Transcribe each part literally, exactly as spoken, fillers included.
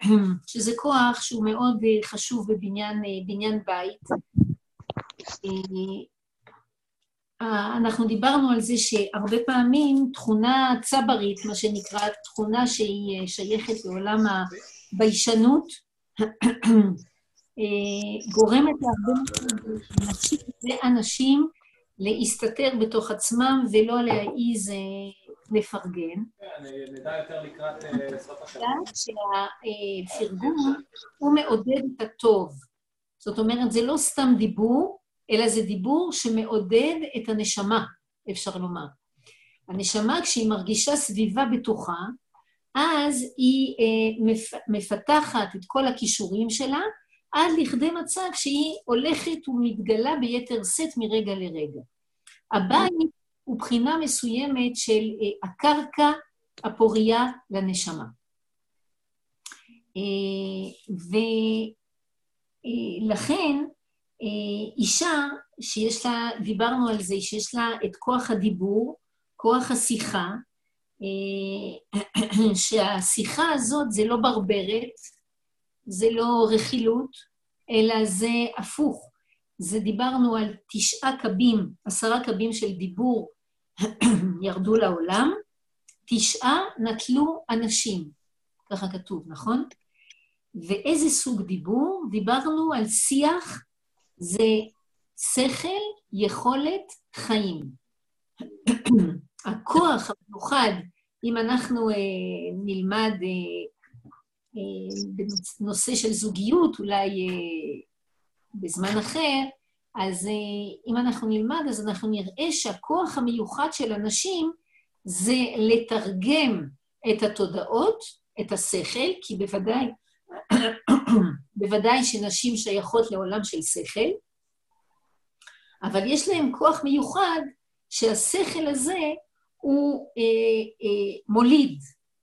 שזה כוח שהוא מאוד חשוב בבניין, בניין בית. אנחנו דיברנו על זה שהרבה פעמים תכונה צברית, מה שנקרא, תכונה שהיא שייכת לעולם הביישנות, גורמת להרבה נשים ואנשים להסתתר בתוך עצמם ולא להעיז לפרגן. נדע יותר לקראת סוף השבוע. שהפרגון הוא מעודד את הטוב. זאת אומרת, זה לא סתם דיבור, אלא זה דיבור שמעודד את הנשמה, אפשר לומר. הנשמה, כשהיא מרגישה סביבה בטוחה, אז היא מפתחת את כל הכישורים שלה, עד לכדי מצב שהיא הולכת ומתגלה ביתר שאת מרגע לרגע. הבית הוא בחינה מסוימת של הקרקע הפוריה לנשמה. ולכן, אישה שיש לה, דיברנו על זה, שיש לה את כוח הדיבור, כוח השיחה, שהשיחה הזאת זה לא ברברת, זה לא רכילות, אלא זה הפוך. זה דיברנו על תשעה קבים, עשרה קבים של דיבור ירדו לעולם, תשעה נטלו אנשים, ככה כתוב, נכון? ואיזה סוג דיבור? דיברנו על שיח, זה שכל, יכולת, חיים. הכוח המיוחד, אם אנחנו אה, נלמד אה, אה, בנושא של זוגיות, אולי אה, בזמן אחר, אז אה, אם אנחנו נלמד, אז אנחנו נראה שהכוח המיוחד של אנשים זה לתרגם את התודעות, את השכל, כי בוודאי, בוודאי שנשים שייכות לעולם של שכל, אבל יש להם כוח מיוחד שהשכל הזה הוא אה, אה, מוליד.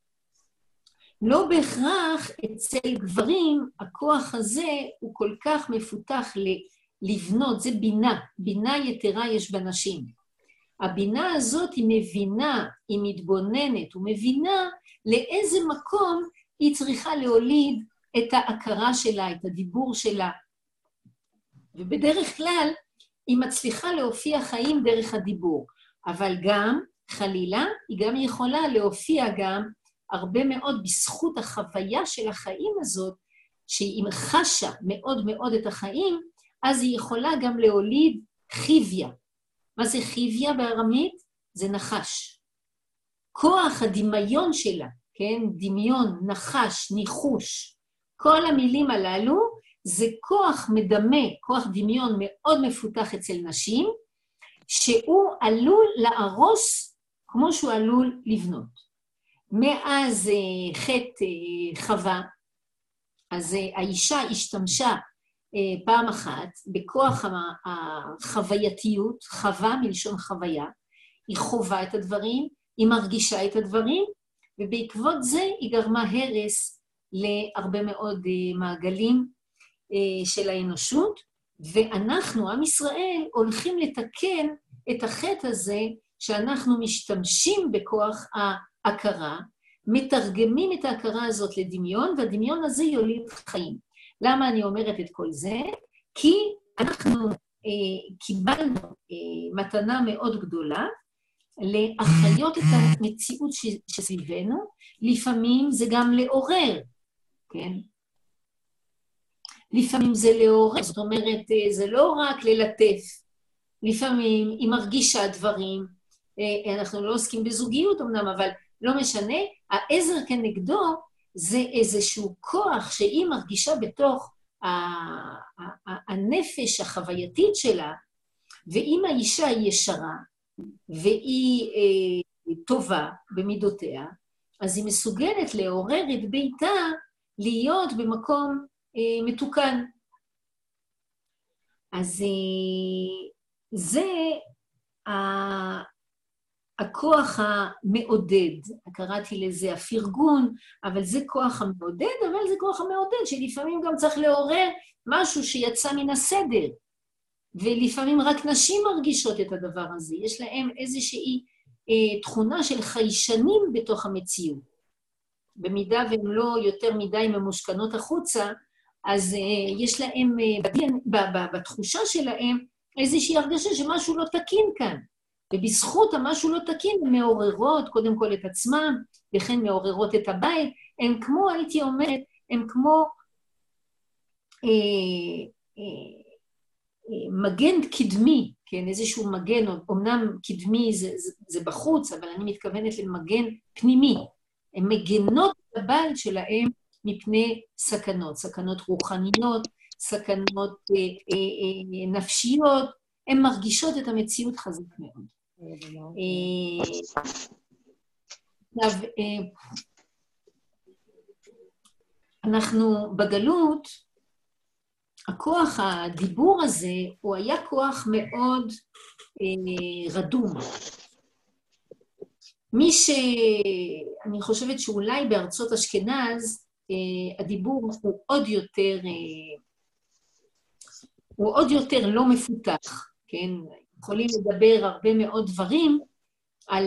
לא בהכרח אצל גברים הכוח הזה הוא כל כך מפותח לבנות, זה בינה, בינה יתרה יש בנשים. הבינה הזאת היא מבינה, היא מתבוננת, ומבינה לאיזה מקום היא צריכה להוליד את ההכרה שלה, את הדיבור שלה. ובדרך כלל היא מצליחה להופיע חיים דרך הדיבור, אבל גם, חלילה, היא גם יכולה להופיע גם הרבה מאוד בזכות החוויה של החיים הזאת, שהיא חשה מאוד מאוד את החיים, אז היא יכולה גם להוליד חיביה. מה זה חיביה בארמית? זה נחש. כוח הדמיון שלה, כן? דמיון, נחש, ניחוש, כל המילים הללו זה כוח מדמה, כוח דמיון מאוד מפותח אצל נשים, שהוא עלול להרוס כמו שהוא עלול לבנות. מאז חטא חווה, אז האישה השתמשה פעם אחת בכוח החווייתיות, חווה מלשון חוויה, היא חובה את הדברים, היא מרגישה את הדברים, ובעקבות זה היא גרמה הרס להרבה מאוד מעגלים של האנושות, ואנחנו, עם ישראל, הולכים לתקן את החטא הזה שאנחנו משתמשים בכוח ההכרה, מתרגמים את ההכרה הזאת לדמיון, והדמיון הזה יוליד חיים. למה אני אומרת את כל זה? כי אנחנו אה, קיבלנו אה, מתנה מאוד גדולה, להחיות את המציאות שסביבנו, לפעמים זה גם לעורר, כן? לפעמים זה לעורר, זאת אומרת, זה לא רק ללטף, לפעמים היא מרגישה דברים, אנחנו לא עוסקים בזוגיות אמנם, אבל לא משנה, העזר כנגדו זה איזשהו כוח שהיא מרגישה בתוך הנפש החווייתית שלה, ואם האישה היא ישרה, והיא אה, טובה במידותיה, אז היא מסוגלת לעורר את ביתה להיות במקום אה, מתוקן. אז אה, זה ה- הכוח המעודד, קראתי לזה הפרגון, אבל זה כוח המעודד, אבל זה כוח המעודד שלפעמים גם צריך לעורר משהו שיצא מן הסדר. ולפעמים רק נשים מרגישות את הדבר הזה, יש להם איזושהי אה, תכונה של חיישנים בתוך המציאות. במידה והן לא יותר מדי ממושכנות החוצה, אז uh, יש להם, uh, בתחושה שלהם, איזושהי הרגשה שמשהו לא תקין כאן. ובזכות המשהו לא תקין, הן מעוררות קודם כל את עצמם, וכן מעוררות את הבית. הן כמו, הייתי אומרת, הן כמו אה, אה, אה, מגן קדמי, כן, איזשהו מגן, אמנם קדמי זה, זה, זה בחוץ, אבל אני מתכוונת למגן פנימי. הן מגנות את הבית שלהם מפני סכנות, סכנות רוחניות, סכנות אה, אה, אה, נפשיות, הן מרגישות את המציאות חזק מאוד. עכשיו, אנחנו בגלות, הכוח הדיבור הזה, הוא היה כוח מאוד רדום. מי ש... אני חושבת שאולי בארצות אשכנז, הדיבור הוא עוד יותר, הוא עוד יותר לא מפותח, כן? יכולים לדבר הרבה מאוד דברים על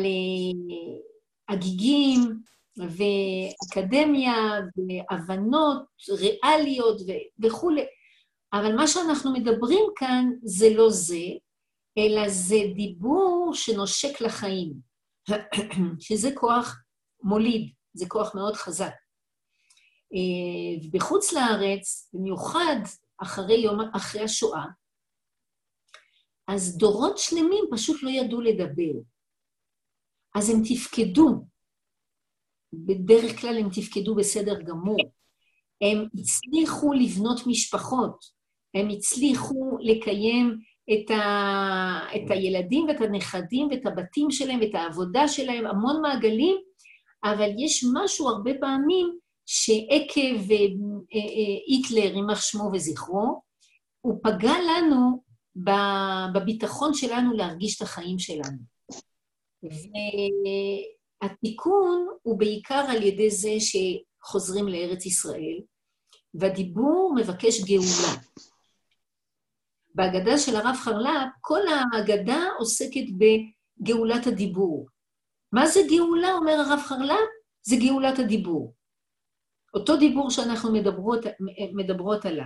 הגיגים ואקדמיה והבנות ריאליות וכו'. אבל מה שאנחנו מדברים כאן זה לא זה, אלא זה דיבור שנושק לחיים, שזה כוח מוליד, זה כוח מאוד חזק. בחוץ לארץ, במיוחד אחרי, יום, אחרי השואה, אז דורות שלמים פשוט לא ידעו לדבר. אז הם תפקדו, בדרך כלל הם תפקדו בסדר גמור. הם הצליחו לבנות משפחות, הם הצליחו לקיים את, ה... את הילדים ואת הנכדים ואת הבתים שלהם ואת העבודה שלהם, המון מעגלים, אבל יש משהו הרבה פעמים שעקב היטלר, יימח שמו וזכרו, הוא פגע לנו בביטחון שלנו להרגיש את החיים שלנו. והתיקון הוא בעיקר על ידי זה שחוזרים לארץ ישראל, והדיבור מבקש גאולה. בהגדה של הרב חרל"פ, כל ההגדה עוסקת בגאולת הדיבור. מה זה גאולה, אומר הרב חרל"פ? זה גאולת הדיבור. אותו דיבור שאנחנו מדברות, מדברות עליו.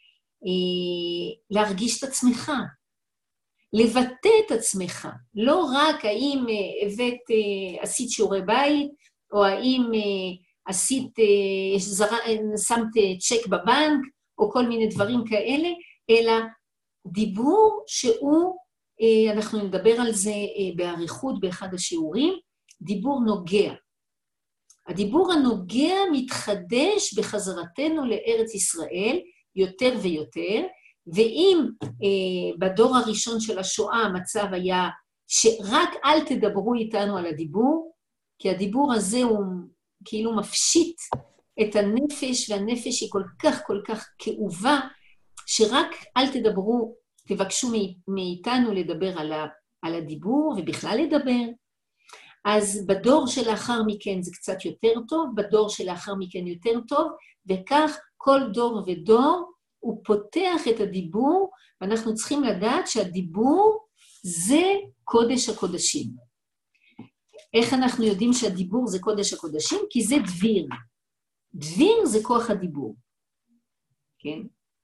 להרגיש את עצמך, לבטא את עצמך, לא רק האם הבאת, עשית שיעורי בית, או האם עשית, שמת צ'ק בבנק, או כל מיני דברים כאלה, אלא דיבור שהוא, אנחנו נדבר על זה בעריכות באחד השיעורים, דיבור נוגע. הדיבור הנוגע מתחדש בחזרתנו לארץ ישראל יותר ויותר, ואם אה, בדור הראשון של השואה המצב היה שרק אל תדברו איתנו על הדיבור, כי הדיבור הזה הוא כאילו מפשיט את הנפש, והנפש היא כל כך כל כך כאובה, שרק אל תדברו, תבקשו מאיתנו לדבר על, ה, על הדיבור, ובכלל לדבר. אז בדור שלאחר מכן זה קצת יותר טוב, בדור שלאחר מכן יותר טוב, וכך כל דור ודור הוא פותח את הדיבור, ואנחנו צריכים לדעת שהדיבור זה קודש הקודשים. איך אנחנו יודעים שהדיבור זה קודש הקודשים? כי זה דביר. דביר זה כוח הדיבור. כן?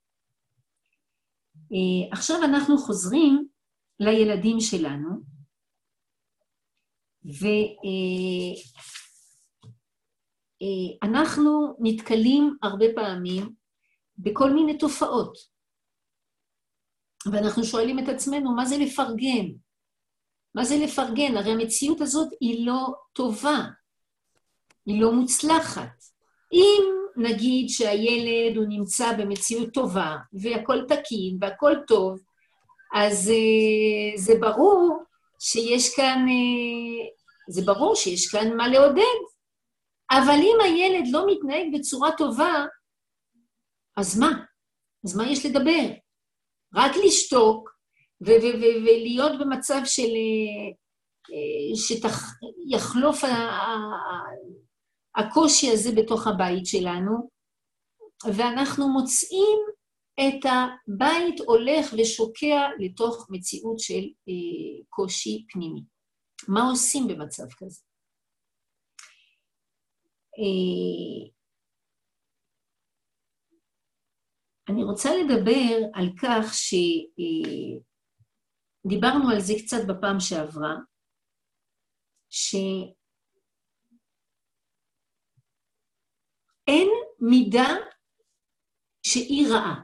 עכשיו אנחנו חוזרים לילדים שלנו, ואנחנו נתקלים הרבה פעמים בכל מיני תופעות. ואנחנו שואלים את עצמנו, מה זה לפרגן? מה זה לפרגן? הרי המציאות הזאת היא לא טובה, היא לא מוצלחת. אם נגיד שהילד הוא נמצא במציאות טובה, והכל תקין והכל טוב, אז uh, זה ברור שיש כאן, uh, זה ברור שיש כאן מה לעודד. אבל אם הילד לא מתנהג בצורה טובה, אז מה? אז מה יש לדבר? רק לשתוק ו- ו- ו- ולהיות במצב של שיחלוף הקושי הזה בתוך הבית שלנו, ואנחנו מוצאים את הבית הולך ושוקע לתוך מציאות של קושי פנימי. מה עושים במצב כזה? אני רוצה לדבר על כך שדיברנו על זה קצת בפעם שעברה, שאין מידה שהיא רעה.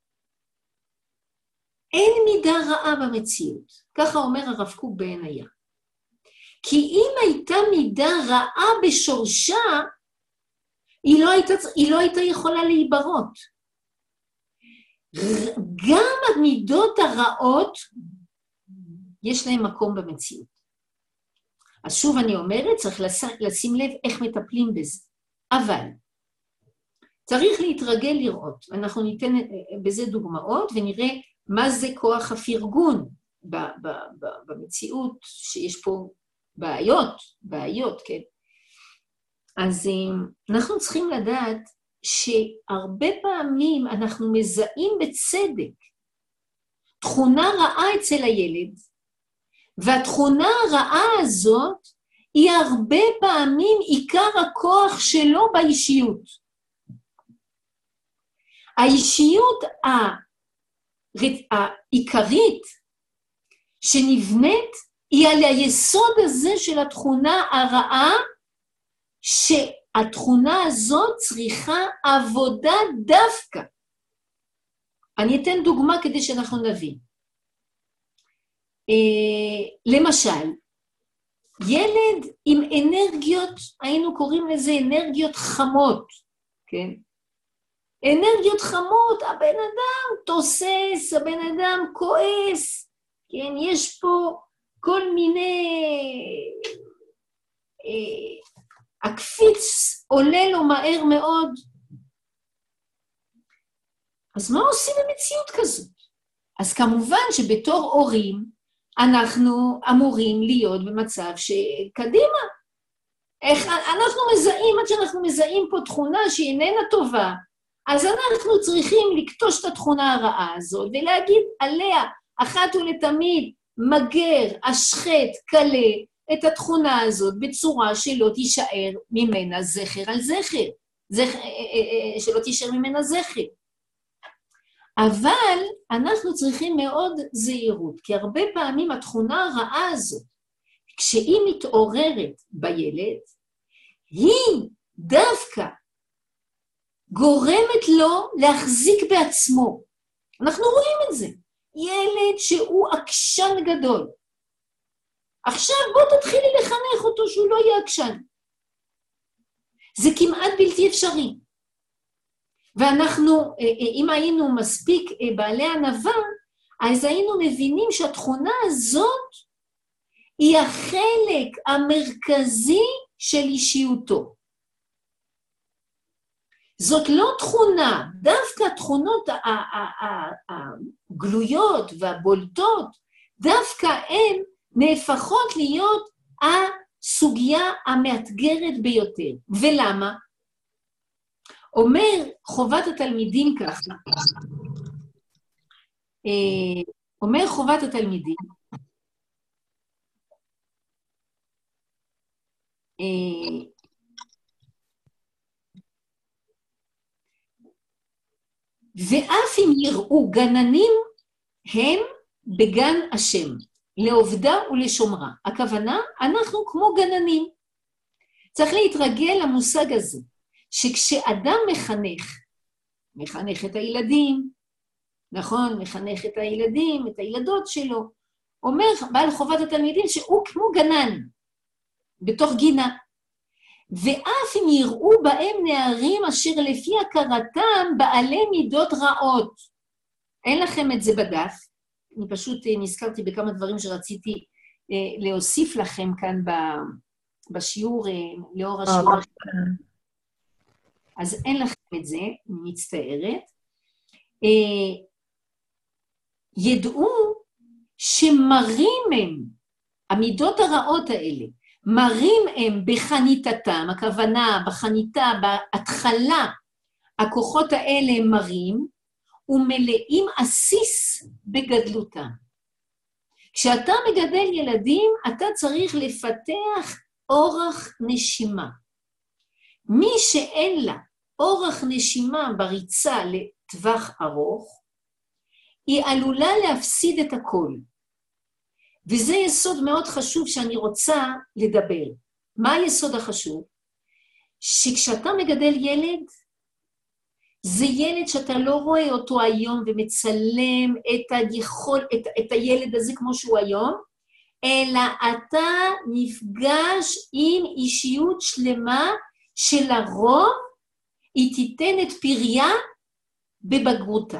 אין מידה רעה במציאות, ככה אומר הרב קוק בעניה. כי אם הייתה מידה רעה בשורשה, היא לא הייתה, היא לא הייתה יכולה להיברות. גם המידות הרעות, יש להן מקום במציאות. אז שוב אני אומרת, צריך לשים לב איך מטפלים בזה. אבל צריך להתרגל לראות, אנחנו ניתן בזה דוגמאות ונראה מה זה כוח הפרגון במציאות שיש פה בעיות, בעיות, כן? אז אנחנו צריכים לדעת שהרבה פעמים אנחנו מזהים בצדק תכונה רעה אצל הילד, והתכונה הרעה הזאת היא הרבה פעמים עיקר הכוח שלו באישיות. האישיות העיקרית שנבנית היא על היסוד הזה של התכונה הרעה, שהתכונה הזאת צריכה עבודה דווקא. אני אתן דוגמה כדי שאנחנו נבין. למשל, ילד עם אנרגיות, היינו קוראים לזה אנרגיות חמות, כן? אנרגיות חמות, הבן אדם תוסס, הבן אדם כועס, כן? יש פה כל מיני... הקפיץ עולה לו מהר מאוד. אז מה עושים במציאות כזאת? אז כמובן שבתור הורים, אנחנו אמורים להיות במצב שקדימה. איך, אנחנו מזהים, עד שאנחנו מזהים פה תכונה שהיא איננה טובה, אז אנחנו צריכים לקטוש את התכונה הרעה הזאת, ולהגיד עליה, אחת ולתמיד, מגר, אשחט, קלה, את התכונה הזאת בצורה שלא תישאר ממנה זכר על זכר, זכר שלא תישאר ממנה זכר. אבל אנחנו צריכים מאוד זהירות, כי הרבה פעמים התכונה הרעה הזאת, כשהיא מתעוררת בילד, היא דווקא גורמת לו להחזיק בעצמו. אנחנו רואים את זה. ילד שהוא עקשן גדול. עכשיו בוא תתחילי לחנך אותו שהוא לא יהיה עקשן. זה כמעט בלתי אפשרי. ואנחנו, אם היינו מספיק בעלי ענווה, אז היינו מבינים שהתכונה הזאת היא החלק המרכזי של אישיותו. זאת לא תכונה, דווקא התכונות הגלויות והבולטות, דווקא הן נהפכות להיות הסוגיה המאתגרת ביותר. ולמה? אומר חובת התלמידים ככה, אומר חובת התלמידים, ואף אם יראו גננים הם בגן השם, לעובדה ולשומרה. הכוונה, אנחנו כמו גננים. צריך להתרגל למושג הזה, שכשאדם מחנך, מחנך את הילדים, נכון, מחנך את הילדים, את הילדות שלו, אומר בעל חובת התלמידים שהוא כמו גנן, בתוך גינה. ואף אם יראו בהם נערים אשר לפי הכרתם בעלי מידות רעות. אין לכם את זה בדף, אני פשוט נזכרתי בכמה דברים שרציתי להוסיף לכם כאן בשיעור, לאור השיעור. אז אין לכם את זה, אני מצטערת. ידעו שמרים הם, המידות הרעות האלה, מרים הם בחניתתם, הכוונה בחניתה, בהתחלה, הכוחות האלה מרים, ומלאים עסיס בגדלותם. כשאתה מגדל ילדים, אתה צריך לפתח אורח נשימה. מי שאין לה אורך נשימה בריצה לטווח ארוך, היא עלולה להפסיד את הכל. וזה יסוד מאוד חשוב שאני רוצה לדבר. מה היסוד החשוב? שכשאתה מגדל ילד, זה ילד שאתה לא רואה אותו היום ומצלם את, היכול, את, את הילד הזה כמו שהוא היום, אלא אתה נפגש עם אישיות שלמה שלרוב היא תיתן את פריה בבגרותה.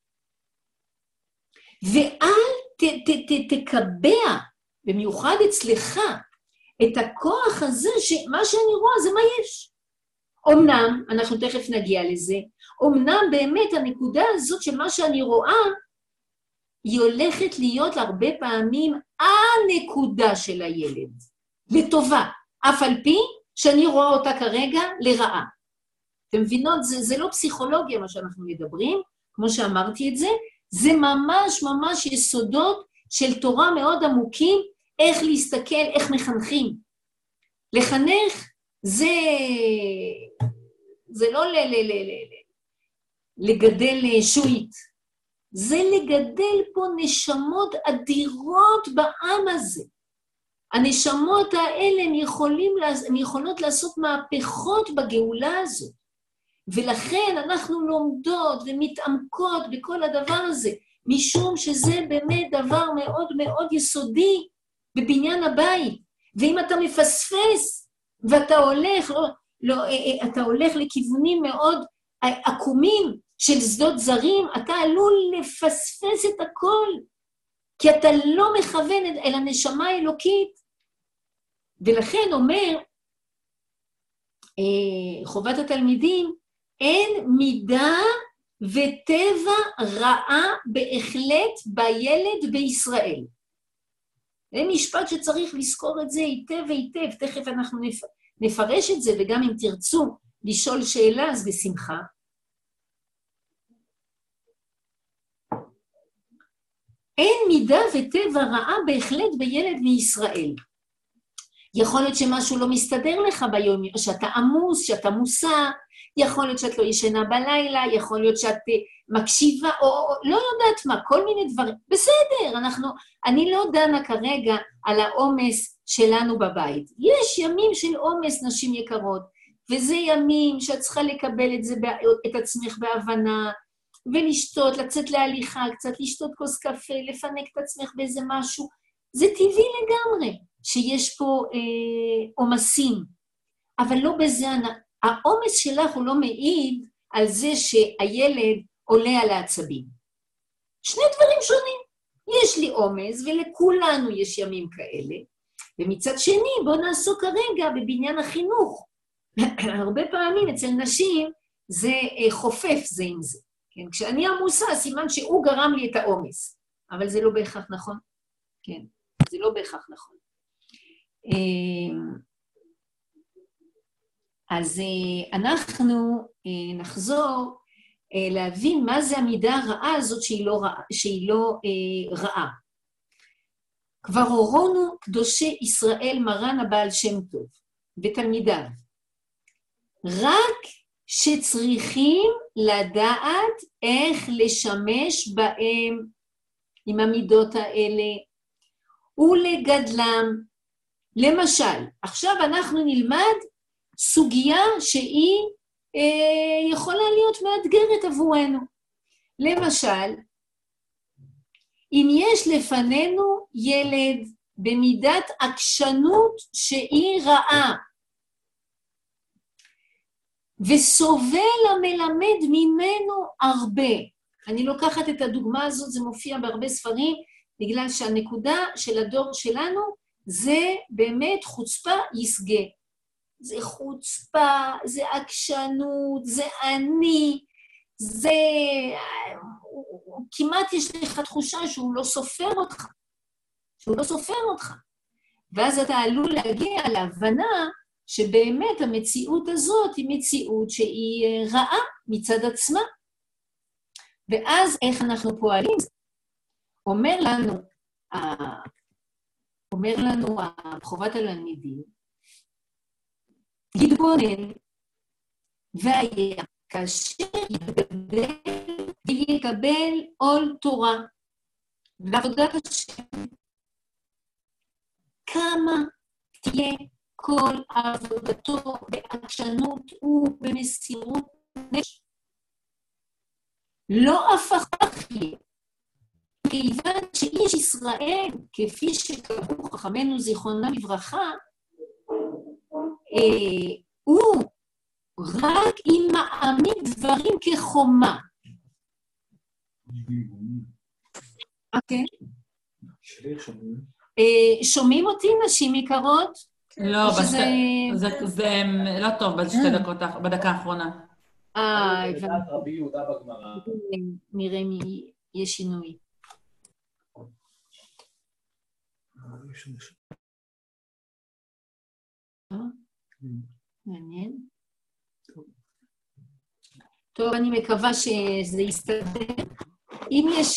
ואל ת, ת, ת, תקבע, במיוחד אצלך, את הכוח הזה שמה שאני רואה זה מה יש. אמנם, אנחנו תכף נגיע לזה, אמנם באמת הנקודה הזאת של מה שאני רואה, היא הולכת להיות הרבה פעמים הנקודה של הילד, לטובה, אף על פי שאני רואה אותה כרגע לרעה. אתם מבינות, זה, זה לא פסיכולוגיה מה שאנחנו מדברים, כמו שאמרתי את זה, זה ממש ממש יסודות של תורה מאוד עמוקים, איך להסתכל, איך מחנכים. לחנך זה, זה לא ל, ל, ל, ל, לגדל שועית, זה לגדל פה נשמות אדירות בעם הזה. הנשמות האלה הם, יכולים, הם יכולות לעשות מהפכות בגאולה הזאת. ולכן אנחנו לומדות ומתעמקות בכל הדבר הזה, משום שזה באמת דבר מאוד מאוד יסודי בבניין הבית. ואם אתה מפספס ואתה הולך, לא, לא, אתה הולך לכיוונים מאוד עקומים של שדות זרים, אתה עלול לפספס את הכל, כי אתה לא מכוון אל הנשמה האלוקית. ולכן אומר חובת התלמידים, אין מידה וטבע רעה בהחלט בילד בישראל. זה משפט שצריך לזכור את זה היטב והיטב, תכף אנחנו נפרש את זה, וגם אם תרצו לשאול שאלה, אז בשמחה. אין מידה וטבע רעה בהחלט בילד מישראל. יכול להיות שמשהו לא מסתדר לך ביום, שאתה עמוס, שאתה מוסע, יכול להיות שאת לא ישנה בלילה, יכול להיות שאת מקשיבה, או, או לא יודעת מה, כל מיני דברים. בסדר, אנחנו, אני לא דנה כרגע על העומס שלנו בבית. יש ימים של עומס, נשים יקרות, וזה ימים שאת צריכה לקבל את זה, את עצמך בהבנה, ולשתות, לצאת להליכה, קצת לשתות כוס קפה, לפנק את עצמך באיזה משהו. זה טבעי לגמרי שיש פה אה, עומסים, אבל לא בזה, העומס שלך הוא לא מעיד על זה שהילד עולה על העצבים. שני דברים שונים. יש לי עומס ולכולנו יש ימים כאלה, ומצד שני בוא נעסוק כרגע בבניין החינוך. הרבה פעמים אצל נשים זה חופף זה עם זה. כן? כשאני עמוסה, סימן שהוא גרם לי את העומס, אבל זה לא בהכרח נכון. כן, זה לא בהכרח נכון. אז אנחנו נחזור להבין מה זה המידה הרעה הזאת שהיא לא רעה. שהיא לא רעה. כבר הורונו קדושי ישראל מרן הבעל שם טוב ותלמידיו. רק שצריכים לדעת איך לשמש בהם עם המידות האלה ולגדלם. למשל, עכשיו אנחנו נלמד סוגיה שהיא אה, יכולה להיות מאתגרת עבורנו. למשל, אם יש לפנינו ילד במידת עקשנות שהיא רעה, וסובל המלמד ממנו הרבה. אני לוקחת את הדוגמה הזאת, זה מופיע בהרבה ספרים, בגלל שהנקודה של הדור שלנו זה באמת חוצפה יסגה. זה חוצפה, זה עקשנות, זה אני, זה... כמעט יש לך תחושה שהוא לא סופר אותך, שהוא לא סופר אותך. ואז אתה עלול להגיע להבנה שבאמת המציאות הזאת היא מציאות שהיא רעה מצד עצמה. ואז איך אנחנו פועלים? אומר לנו, אומר לנו חובת התלמידים, להתבונן והיה כאשר יגדל ויקבל עול תורה ועבודת השם, כמה תהיה כל עבודתו בעקשנות ובמסירות נפש. לא הפך יהיה, כיוון שאיש ישראל, כפי שקראו חכמינו זיכרונם לברכה, אה, הוא רק אם מעמיד דברים כחומה. אוקיי. שומעים אותי, נשים יקרות? לא, זה לא טוב בדקה האחרונה. אה, לדעת רבי יהודה בגמרא. נראה מי יש שינוי. מעניין. טוב, אני מקווה שזה יסתדר. אם יש...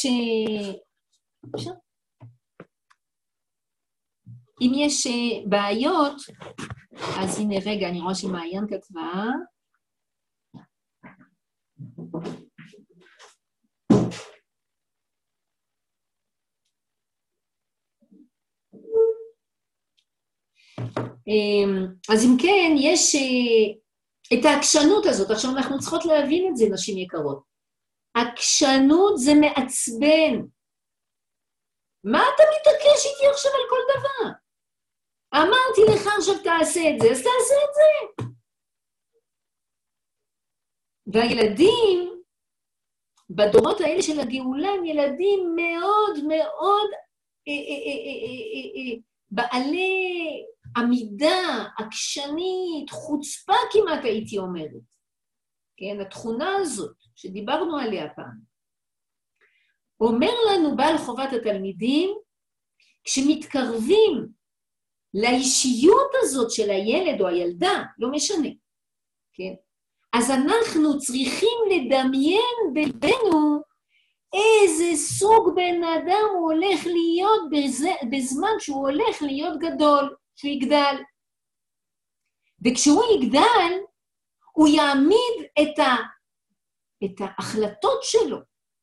אם יש בעיות, אז הנה רגע, אני רואה שמעיין כתבה. אז אם כן, יש את העקשנות הזאת. עכשיו אנחנו צריכות להבין את זה, נשים יקרות. עקשנות זה מעצבן. מה אתה מתעקש איתי עכשיו על כל דבר? אמרתי לך עכשיו תעשה את זה, אז תעשה את זה. והילדים, בדורות האלה של הגאולה, הם ילדים מאוד מאוד אה, אה, אה, אה, אה, אה, בעלי עמידה, עקשנית, חוצפה כמעט הייתי אומרת. כן, התכונה הזאת שדיברנו עליה פעם. אומר לנו בעל חובת התלמידים, כשמתקרבים לאישיות הזאת של הילד או הילדה, לא משנה, כן? אז אנחנו צריכים לדמיין בלבנו איזה סוג בן אדם הוא הולך להיות בזה, בזמן שהוא הולך להיות גדול, שהוא יגדל. וכשהוא יגדל, הוא יעמיד את, ה, את ההחלטות שלו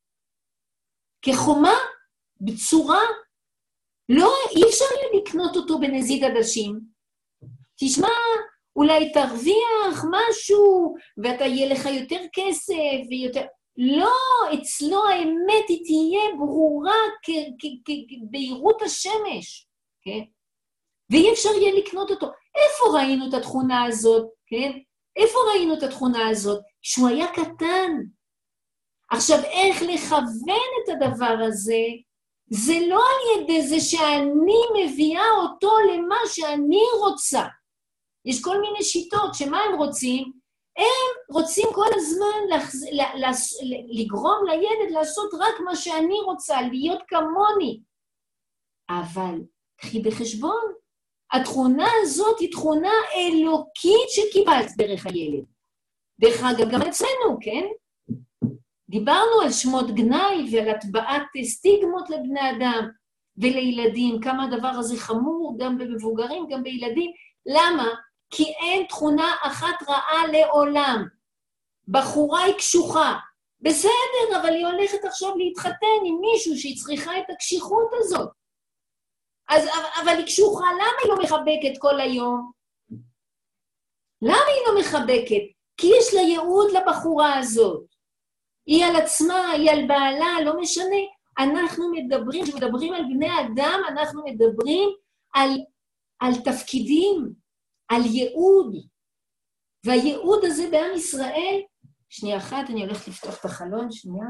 כחומה בצורה, לא, אי אפשר לקנות אותו בנזיד עדשים. תשמע, אולי תרוויח משהו, ואתה יהיה לך יותר כסף ויותר... לא, אצלו האמת היא תהיה ברורה כבהירות השמש, כן? ואי אפשר יהיה לקנות אותו. איפה ראינו את התכונה הזאת, כן? איפה ראינו את התכונה הזאת? שהוא היה קטן. עכשיו, איך לכוון את הדבר הזה? זה לא על ידי זה שאני מביאה אותו למה שאני רוצה. יש כל מיני שיטות שמה הם רוצים? הם רוצים כל הזמן לחז... לגרום לילד לעשות רק מה שאני רוצה, להיות כמוני. אבל, קחי בחשבון, התכונה הזאת היא תכונה אלוקית שקיבלת דרך הילד. דרך אגב, גם אצלנו, כן? דיברנו על שמות גנאי ועל הטבעת סטיגמות לבני אדם ולילדים, כמה הדבר הזה חמור גם במבוגרים, גם בילדים. למה? כי אין תכונה אחת רעה לעולם. בחורה היא קשוחה. בסדר, אבל היא הולכת עכשיו להתחתן עם מישהו שהיא צריכה את הקשיחות הזאת. אז, אבל היא קשוחה, למה היא לא מחבקת כל היום? למה היא לא מחבקת? כי יש לה ייעוד לבחורה הזאת. היא על עצמה, היא על בעלה, לא משנה. אנחנו מדברים, כשמדברים על בני אדם, אנחנו מדברים על, על תפקידים, על ייעוד. והייעוד הזה בעם ישראל, שנייה אחת, אני הולכת לפתוח את החלון, שנייה.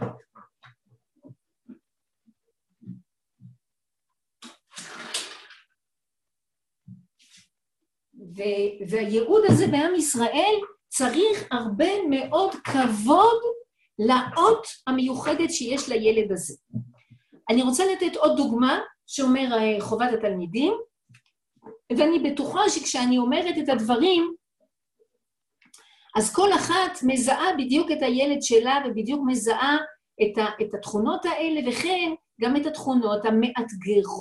והייעוד הזה בעם ישראל צריך הרבה מאוד כבוד לאות המיוחדת שיש לילד הזה. אני רוצה לתת עוד דוגמה שאומר חובת התלמידים, ואני בטוחה שכשאני אומרת את הדברים, אז כל אחת מזהה בדיוק את הילד שלה, ובדיוק מזהה את, ה, את התכונות האלה, וכן גם את התכונות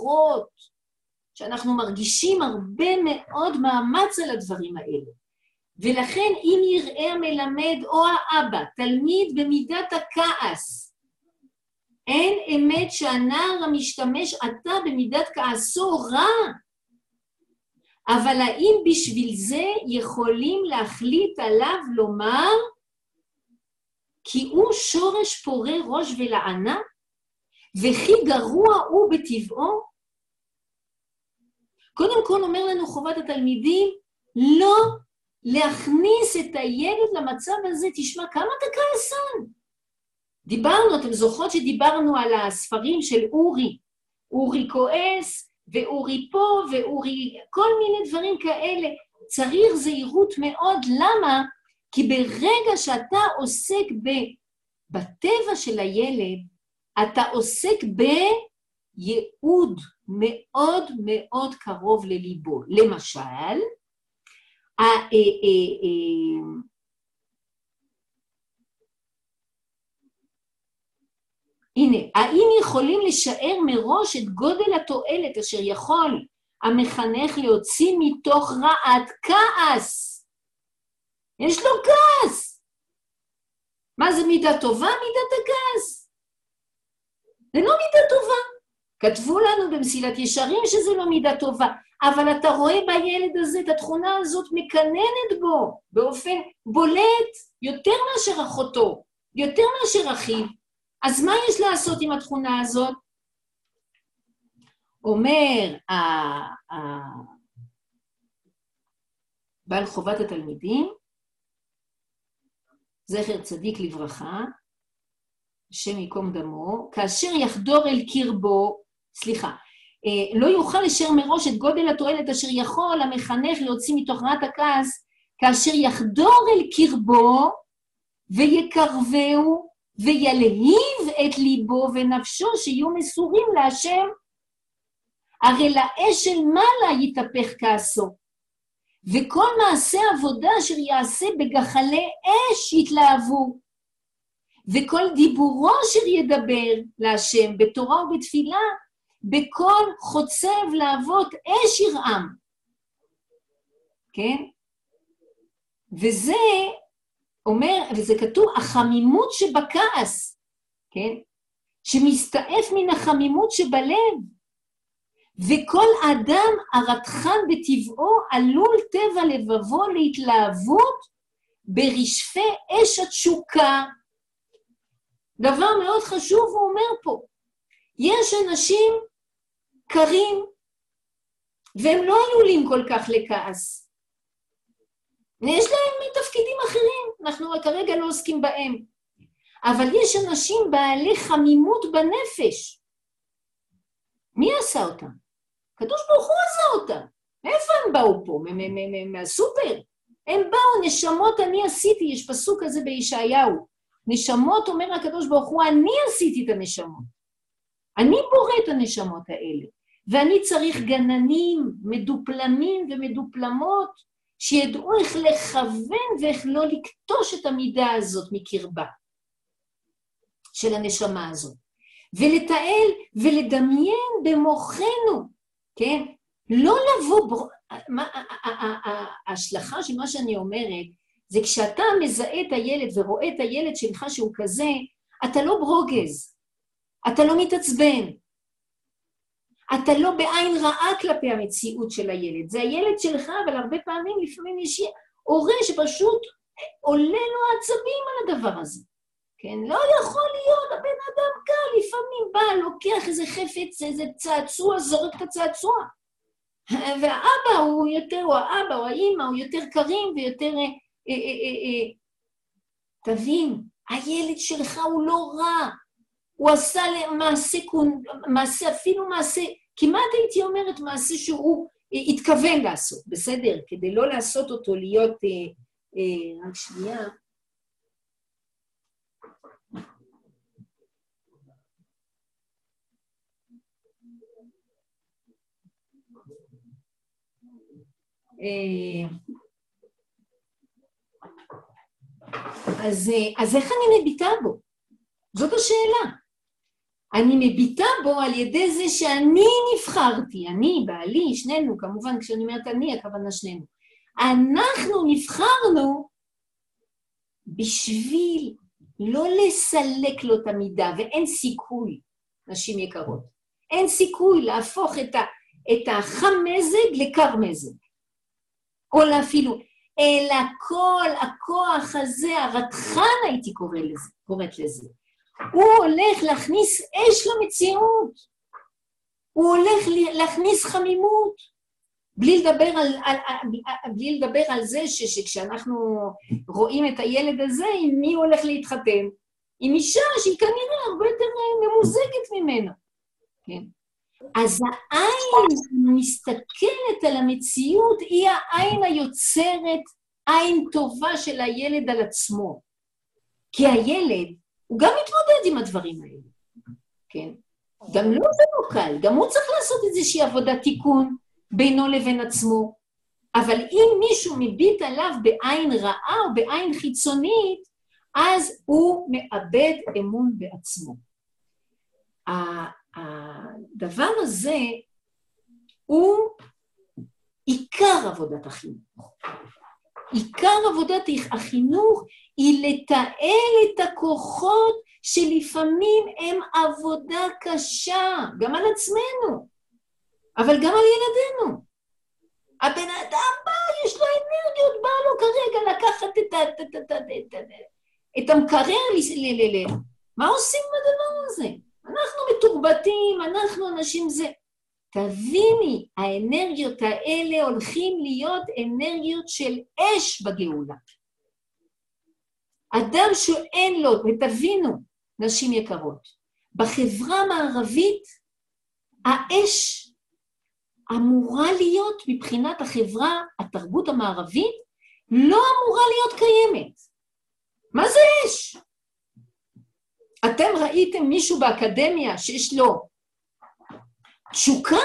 המאתגרות, שאנחנו מרגישים הרבה מאוד מאמץ על הדברים האלה. ולכן אם יראה המלמד או האבא, תלמיד במידת הכעס, אין אמת שהנער המשתמש עתה במידת כעסו רע, אבל האם בשביל זה יכולים להחליט עליו לומר, כי הוא שורש פורה ראש ולענה, וכי גרוע הוא בטבעו? קודם כל אומר לנו חובת התלמידים, לא להכניס את הילד למצב הזה, תשמע כמה אתה כעסן. דיברנו, אתם זוכרות שדיברנו על הספרים של אורי, אורי כועס, ואורי פה, ואורי, כל מיני דברים כאלה. צריך זהירות מאוד, למה? כי ברגע שאתה עוסק ב, בטבע של הילד, אתה עוסק בייעוד מאוד מאוד קרוב לליבו. למשל, ה, ה, ה, ה, הנה, האם יכולים לשער מראש את גודל התועלת אשר יכול המחנך להוציא מתוך רעת כעס? יש לו כעס. מה זה מידה טובה? מידת הכעס. זה לא מידה טובה. כתבו לנו במסילת ישרים שזה לא מידה טובה, אבל אתה רואה בילד הזה את התכונה הזאת מקננת בו, באופן בולט, יותר מאשר אחותו, יותר מאשר אחיו. אז מה יש לעשות עם התכונה הזאת? אומר בעל חובת התלמידים, זכר צדיק לברכה, השם יקום דמו, כאשר יחדור אל קרבו, סליחה, לא יוכל לשער מראש את גודל התועלת אשר יכול המחנך להוציא מתוך רעת הכעס, כאשר יחדור אל קרבו ויקרבהו, וילהיב את ליבו ונפשו שיהיו מסורים להשם. הרי לאש של מעלה יתהפך כעסו, וכל מעשה עבודה אשר יעשה בגחלי אש יתלהבו, וכל דיבורו אשר ידבר להשם בתורה ובתפילה, בכל חוצב להבות אש ירעם. כן? וזה אומר, וזה כתוב, החמימות שבכעס, כן? שמסתעף מן החמימות שבלב, וכל אדם הרתחן בטבעו עלול טבע לבבו להתלהבות ברשפי אש התשוקה. דבר מאוד חשוב הוא אומר פה, יש אנשים קרים, והם לא עלולים כל כך לכעס. יש להם תפקידים אחרים, אנחנו כרגע לא עוסקים בהם. אבל יש אנשים בעלי חמימות בנפש. מי עשה אותם? הקדוש ברוך הוא עשה אותם. מאיפה הם באו פה? מהסופר? הם באו, נשמות אני עשיתי, יש פסוק כזה בישעיהו. נשמות אומר הקדוש ברוך הוא, אני עשיתי את הנשמות. אני בורא את הנשמות האלה. ואני צריך גננים, מדופלמים ומדופלמות, שידעו איך לכוון ואיך לא לקטוש את המידה הזאת מקרבה של הנשמה הזאת. ולתאל ולדמיין במוחנו, כן? לא לבוא, בר... מה, ההשלכה של מה שאני אומרת, זה כשאתה מזהה את הילד ורואה את הילד שלך שהוא כזה, אתה לא ברוגז, אתה לא מתעצבן, אתה לא בעין רעה כלפי המציאות של הילד. זה הילד שלך, אבל הרבה פעמים לפעמים יש הורה שפשוט עולה לו עצבים על הדבר הזה. כן? לא יכול להיות, הבן אדם קל, לפעמים בא, לוקח איזה חפץ, איזה צעצוע, זורק את הצעצוע. והאבא הוא יותר, או האבא או האמא, הוא יותר קרים ויותר... אה, אה, אה, אה. תבין, הילד שלך הוא לא רע. הוא עשה מעשה, מעשה, אפילו מעשה, כמעט הייתי אומרת מעשה שהוא התכוון לעשות, בסדר? כדי לא לעשות אותו להיות, אה, אה, רק שנייה. אה, אז, אז איך אני מביטה בו? זאת השאלה. אני מביטה בו על ידי זה שאני נבחרתי, אני, בעלי, שנינו, כמובן כשאני אומרת אני, הכוונה שנינו. אנחנו נבחרנו בשביל לא לסלק לו את המידה, ואין סיכוי, נשים יקרות, אין סיכוי להפוך את, ה, את החם מזג לקר מזג, או אפילו, אלא כל הכוח הזה, הרתחן הייתי קורא לזה, קוראת לזה, הוא הולך להכניס אש למציאות, הוא הולך להכניס חמימות, בלי לדבר על, על, על, בלי לדבר על זה ש, שכשאנחנו רואים את הילד הזה, עם מי הוא הולך להתחתן? עם אישה שהיא כנראה הרבה יותר ממוזגת ממנו. כן? אז העין מסתכלת על המציאות, היא העין היוצרת, עין טובה של הילד על עצמו. כי הילד, הוא גם מתמודד עם הדברים האלה. כן? גם לא זה לא קל, גם הוא צריך לעשות איזושהי עבודת תיקון, בינו לבין עצמו, אבל אם מישהו מביט עליו בעין רעה או בעין חיצונית, אז הוא מאבד אמון בעצמו. הדבר הזה הוא עיקר עבודת החינוך. עיקר עבודת החינוך היא לתעל את הכוחות שלפעמים הם עבודה קשה, גם על עצמנו. אבל גם על ילדינו. הבן אדם בא, יש לו אנרגיות, בא לו כרגע לקחת את, את, את, את, את, את, את המקרר, ל, ל, ל. מה עושים בדבר הזה? אנחנו מתורבתים, אנחנו אנשים זה. תביני, האנרגיות האלה הולכים להיות אנרגיות של אש בגאולה. אדם שאין לו, ותבינו, נשים יקרות, בחברה המערבית, האש אמורה להיות, מבחינת החברה, התרבות המערבית, לא אמורה להיות קיימת. מה זה אש? אתם ראיתם מישהו באקדמיה שיש לו תשוקה?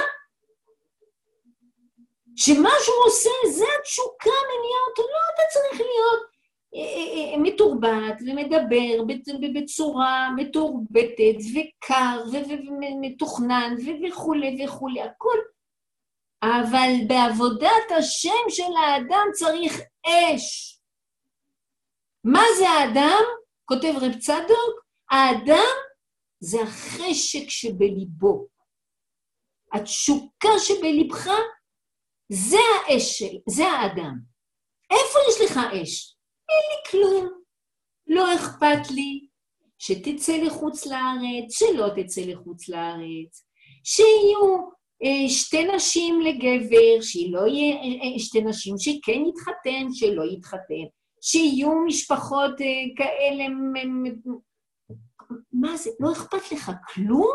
שמה שהוא עושה, זה התשוקה מניעה אותו, לא, אתה צריך להיות מתורבת ומדבר בצורה מתורבתת וקר ומתוכנן וכו' וכו', הכל. אבל בעבודת השם של האדם צריך אש. מה זה האדם? כותב רב צדוק, האדם זה החשק שבליבו. התשוקה שבלבך זה האש של, זה האדם. איפה יש לך אש? אין לי כלום. לא אכפת לי שתצא לחוץ לארץ, שלא תצא לחוץ לארץ, שיהיו שתי נשים לגבר, שלא יהיה שתי נשים שכן יתחתן, שלא יתחתן, שיהיו משפחות כאלה, מה זה? לא אכפת לך כלום?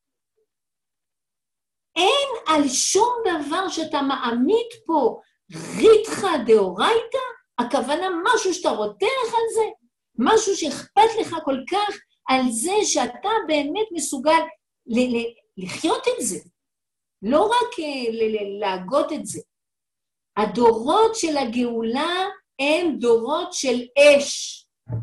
אין על שום דבר שאתה מעמיד פה ריתך דאורייתא, הכוונה משהו שאתה רותח על זה, משהו שאכפת לך כל כך על זה שאתה באמת מסוגל ל- ל- לחיות את זה. לא רק להגות את זה. הדורות של הגאולה הם דורות של אש.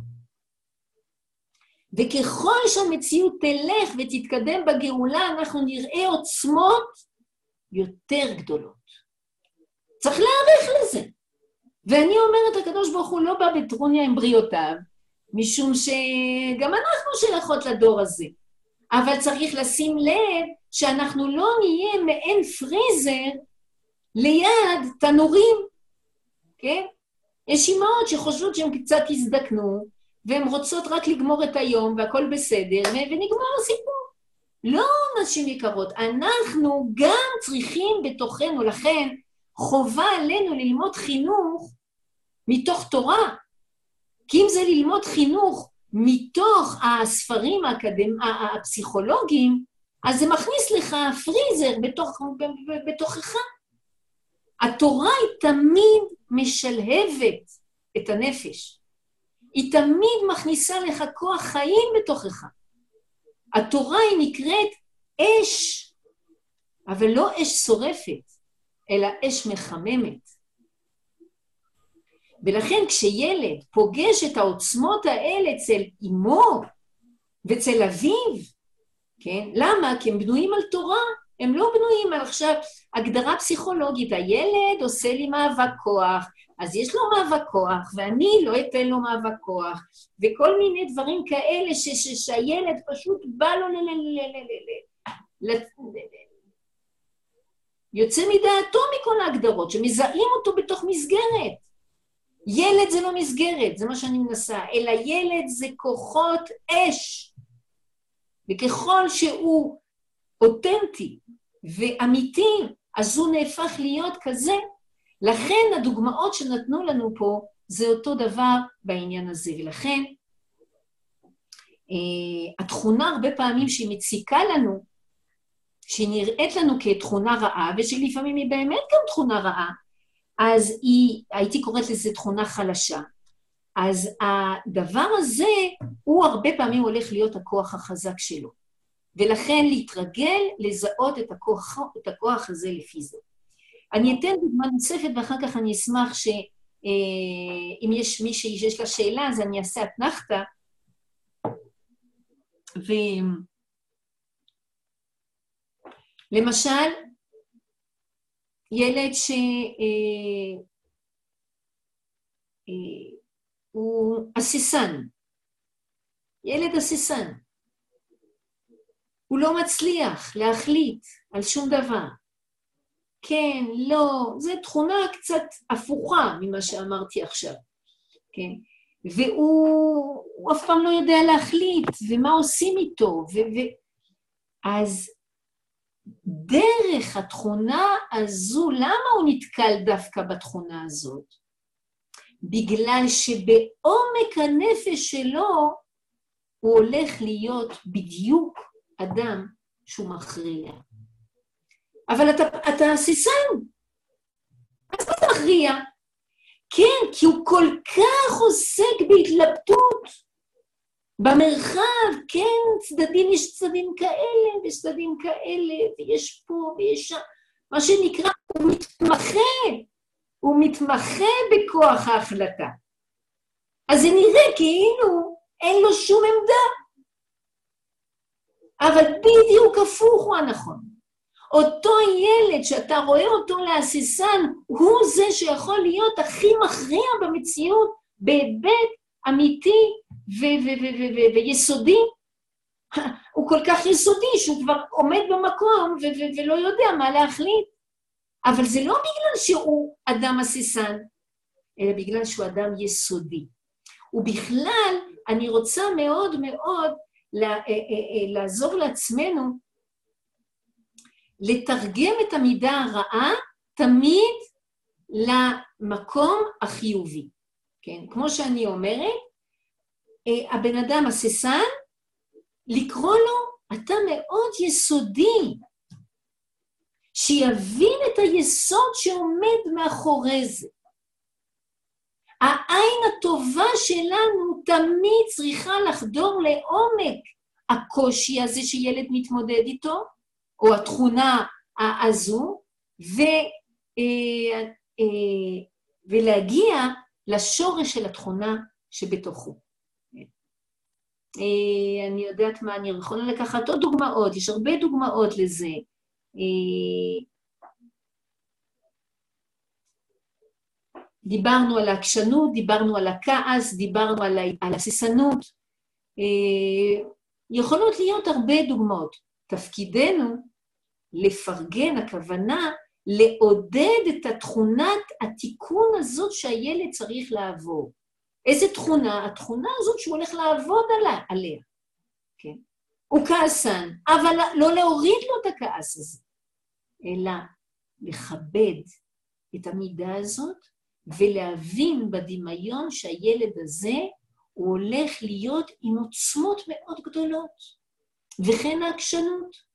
וככל שהמציאות תלך ותתקדם בגאולה, אנחנו נראה עוצמות יותר גדולות. צריך להעריך לזה. ואני אומרת, הקדוש ברוך הוא לא בא בטרוניה עם בריאותיו, משום שגם אנחנו שייכות לדור הזה. אבל צריך לשים לב שאנחנו לא נהיה מעין פריזר ליד תנורים, כן? יש אימהות שחושבות שהן קצת הזדקנו, והן רוצות רק לגמור את היום, והכל בסדר, ונגמר הסיפור. לא, נשים יקרות, אנחנו גם צריכים בתוכנו, לכן חובה עלינו ללמוד חינוך מתוך תורה, כי אם זה ללמוד חינוך מתוך הספרים האקדמיים, הפסיכולוגיים, אז זה מכניס לך פריזר בתוך, בתוכך. התורה היא תמיד משלהבת את הנפש. היא תמיד מכניסה לך כוח חיים בתוכך. התורה היא נקראת אש, אבל לא אש שורפת, אלא אש מחממת. ולכן כשילד פוגש את העוצמות האלה אצל אמו ואצל אביו, כן? למה? כי הם בנויים על תורה, הם לא בנויים על עכשיו הגדרה פסיכולוגית, הילד עושה לי מאבק כוח, אז יש לו מאבק כוח, ואני לא אתן לו מאבק כוח, וכל מיני דברים כאלה ש- ש- שהילד פשוט בא לו ל... ל- ל- ל- ל- ל- יוצא מדעתו מכל ההגדרות, שמזהים אותו בתוך מסגרת. ילד זה לא מסגרת, זה מה שאני מנסה, אלא ילד זה כוחות אש. וככל שהוא אותנטי ואמיתי, אז הוא נהפך להיות כזה. לכן הדוגמאות שנתנו לנו פה, זה אותו דבר בעניין הזה. ולכן, התכונה הרבה פעמים שהיא מציקה לנו, שהיא נראית לנו כתכונה רעה, ושלפעמים היא באמת גם תכונה רעה, אז היא, הייתי קוראת לזה תכונה חלשה. אז הדבר הזה, הוא הרבה פעמים הולך להיות הכוח החזק שלו. ולכן להתרגל, לזהות את הכוח, את הכוח הזה לפי זה. אני אתן דוגמה נוספת, ואחר כך אני אשמח שאם יש מישהי שיש לה שאלה, אז אני אעשה אתנחתא. ולמשל, ילד שהוא אסיסן. ילד אסיסן. הוא לא מצליח להחליט על שום דבר. כן, לא, זו תכונה קצת הפוכה ממה שאמרתי עכשיו. כן? והוא אף פעם לא יודע להחליט, ומה עושים איתו. ו, ו... אז דרך התכונה הזו, למה הוא נתקל דווקא בתכונה הזאת? בגלל שבעומק הנפש שלו, הוא הולך להיות בדיוק אדם שהוא מכריע. אבל אתה, אתה אסיסן. אז אתה מכריע. כן, כי הוא כל כך עוסק בהתלבטות. במרחב, כן, צדדים, יש צדדים כאלה וצדדים כאלה, ויש פה ויש שם. מה שנקרא, הוא מתמחה. הוא מתמחה בכוח ההחלטה. אז זה נראה כאילו אין לו שום עמדה. אבל בדיוק הפוך הוא הנכון. אותו ילד שאתה רואה אותו לאסיסן, הוא זה שיכול להיות הכי מכריע במציאות, בהיבט אמיתי ו- ו- ו- ו- ו- ויסודי. הוא כל כך יסודי שהוא כבר עומד במקום ו- ו- ולא יודע מה להחליט. אבל זה לא בגלל שהוא אדם אסיסן, אלא בגלל שהוא אדם יסודי. ובכלל, אני רוצה מאוד מאוד לעזור לעצמנו, לתרגם את המידה הרעה תמיד למקום החיובי. כן? כמו שאני אומרת, הבן אדם אסיסן, לקרוא לו, אתה מאוד יסודי, שיבין את היסוד שעומד מאחורי זה. העין הטובה שלנו תמיד צריכה לחדור לעומק הקושי הזה שילד מתמודד איתו, או התכונה הזו, ו, אה, אה, ולהגיע לשורש של התכונה שבתוכו. אה, אני יודעת מה, אני יכולה לקחת עוד דוגמאות, יש הרבה דוגמאות לזה. אה, דיברנו על העקשנות, דיברנו על הכעס, דיברנו על, על הסיסנות. אה, יכולות להיות הרבה דוגמאות. תפקידנו לפרגן, הכוונה, לעודד את התכונת התיקון הזאת שהילד צריך לעבור. איזה תכונה? התכונה הזאת שהוא הולך לעבוד עליה. עליה. כן? הוא כעסן, אבל לא להוריד לו את הכעס הזה, אלא לכבד את המידה הזאת, ולהבין בדמיון שהילד הזה הוא הולך להיות עם עוצמות מאוד גדולות, וכן העקשנות.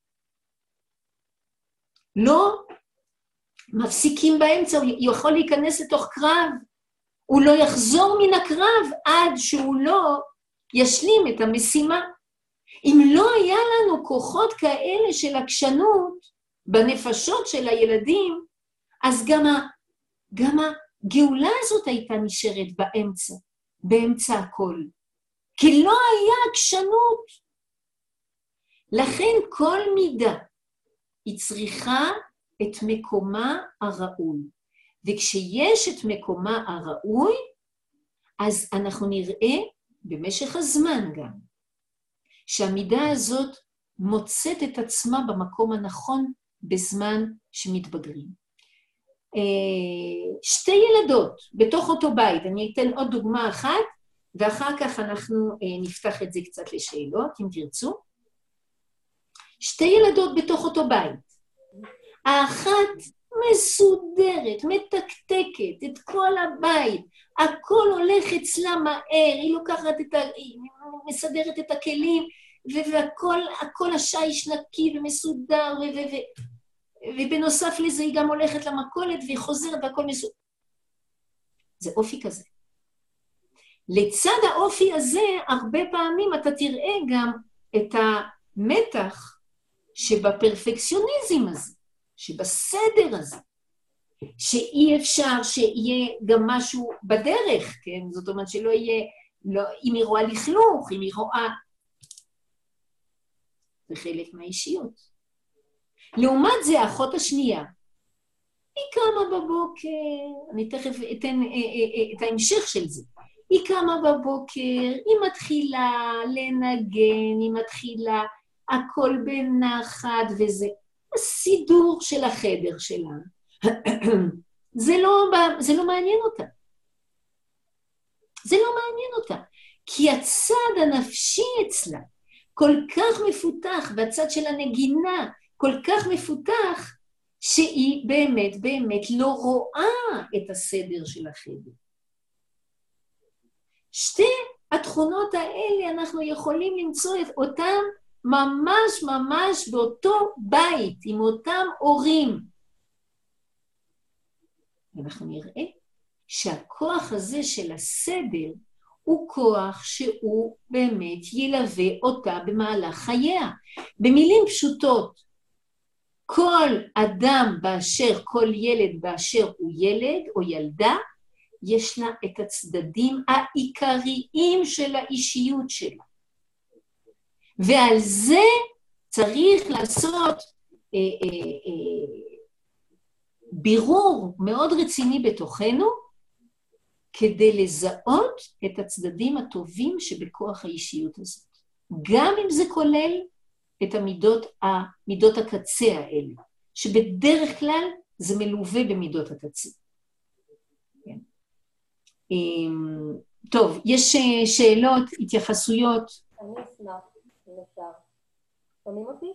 לא מפסיקים באמצע, הוא יכול להיכנס לתוך קרב, הוא לא יחזור מן הקרב עד שהוא לא ישלים את המשימה. אם לא היה לנו כוחות כאלה של עקשנות בנפשות של הילדים, אז גם, ה, גם הגאולה הזאת הייתה נשארת באמצע, באמצע הכל. כי לא היה עקשנות. לכן כל מידה היא צריכה את מקומה הראוי. וכשיש את מקומה הראוי, אז אנחנו נראה במשך הזמן גם, שהמידה הזאת מוצאת את עצמה במקום הנכון בזמן שמתבגרים. שתי ילדות בתוך אותו בית, אני אתן עוד דוגמה אחת, ואחר כך אנחנו נפתח את זה קצת לשאלות, אם תרצו. שתי ילדות בתוך אותו בית. האחת מסודרת, מתקתקת את כל הבית, הכל הולך אצלה מהר, היא לוקחת את ה... היא מסדרת את הכלים, והכל הכל השיש נקי ומסודר, ו... ו... ו... ובנוסף לזה היא גם הולכת למכולת והיא חוזרת והכל מסודר. זה אופי כזה. לצד האופי הזה, הרבה פעמים אתה תראה גם את המתח שבפרפקציוניזם הזה, שבסדר הזה, שאי אפשר שיהיה גם משהו בדרך, כן? זאת אומרת שלא יהיה, לא, אם היא רואה לכלוך, אם היא רואה... זה חלק מהאישיות. לעומת זה, האחות השנייה, היא קמה בבוקר, אני תכף אתן את ההמשך של זה, היא קמה בבוקר, היא מתחילה לנגן, היא מתחילה הכל בנחת וזה, הסידור של החדר שלה. זה לא, זה לא מעניין אותה. זה לא מעניין אותה, כי הצד הנפשי אצלה כל כך מפותח, והצד של הנגינה כל כך מפותח, שהיא באמת באמת לא רואה את הסדר של החדר. שתי התכונות האלה אנחנו יכולים למצוא את אותם ממש ממש באותו בית, עם אותם הורים. אנחנו נראה שהכוח הזה של הסדר הוא כוח שהוא באמת ילווה אותה במהלך חייה. במילים פשוטות, כל אדם באשר, כל ילד באשר הוא ילד או ילדה, יש לה את הצדדים העיקריים של האישיות שלה. ועל זה צריך לעשות אה, אה, אה, בירור מאוד רציני בתוכנו, כדי לזהות את הצדדים הטובים שבכוח האישיות הזאת. גם אם זה כולל את המידות, המידות הקצה האלה, שבדרך כלל זה מלווה במידות הקצה. כן. טוב, יש שאלות, התייחסויות? אני אשמח, אם אפשר. שומעים אותי?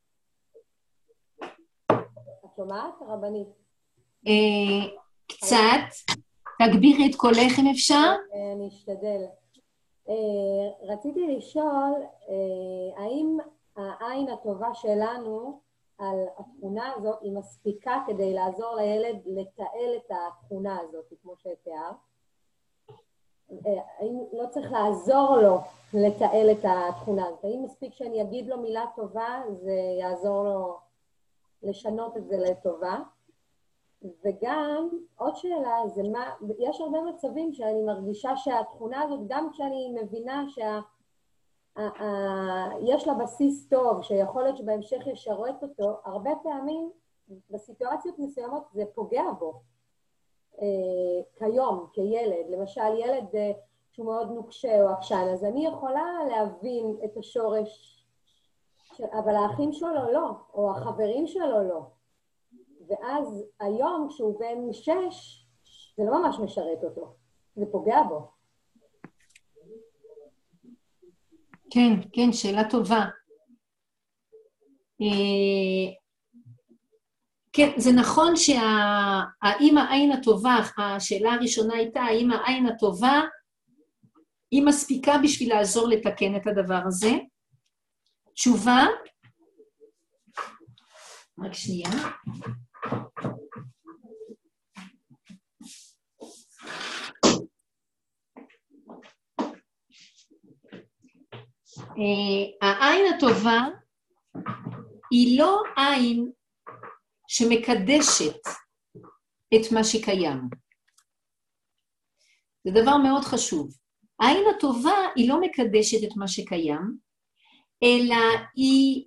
את שומעת, רבנית? קצת. תגבירי את קולך אם אפשר. אני אשתדל. רציתי לשאול, האם העין הטובה שלנו על התכונה הזאת היא מספיקה כדי לעזור לילד לתעל את התכונה הזאת, כמו שתיאר? האם לא צריך לעזור לו לתעל את התכונה הזאת? האם מספיק שאני אגיד לו מילה טובה, זה יעזור לו לשנות את זה לטובה? וגם עוד שאלה, זה מה, יש הרבה מצבים שאני מרגישה שהתכונה הזאת, גם כשאני מבינה שיש לה בסיס טוב, שיכול להיות שבהמשך ישרת אותו, הרבה פעמים בסיטואציות מסוימות זה פוגע בו. אה, כיום, כילד, למשל ילד אה, שהוא מאוד נוקשה או עקשן, אז אני יכולה להבין את השורש, אבל האחים שלו לא, או החברים שלו לא. ואז היום כשהוא בן שש, זה לא ממש משרת אותו, זה פוגע בו. כן, כן, שאלה טובה. כן, זה נכון שהאם העין הטובה, השאלה הראשונה הייתה, האם העין הטובה היא מספיקה בשביל לעזור לתקן את הדבר הזה? תשובה? רק שנייה. העין הטובה היא לא עין שמקדשת את מה שקיים. זה דבר מאוד חשוב. העין הטובה היא לא מקדשת את מה שקיים, אלא היא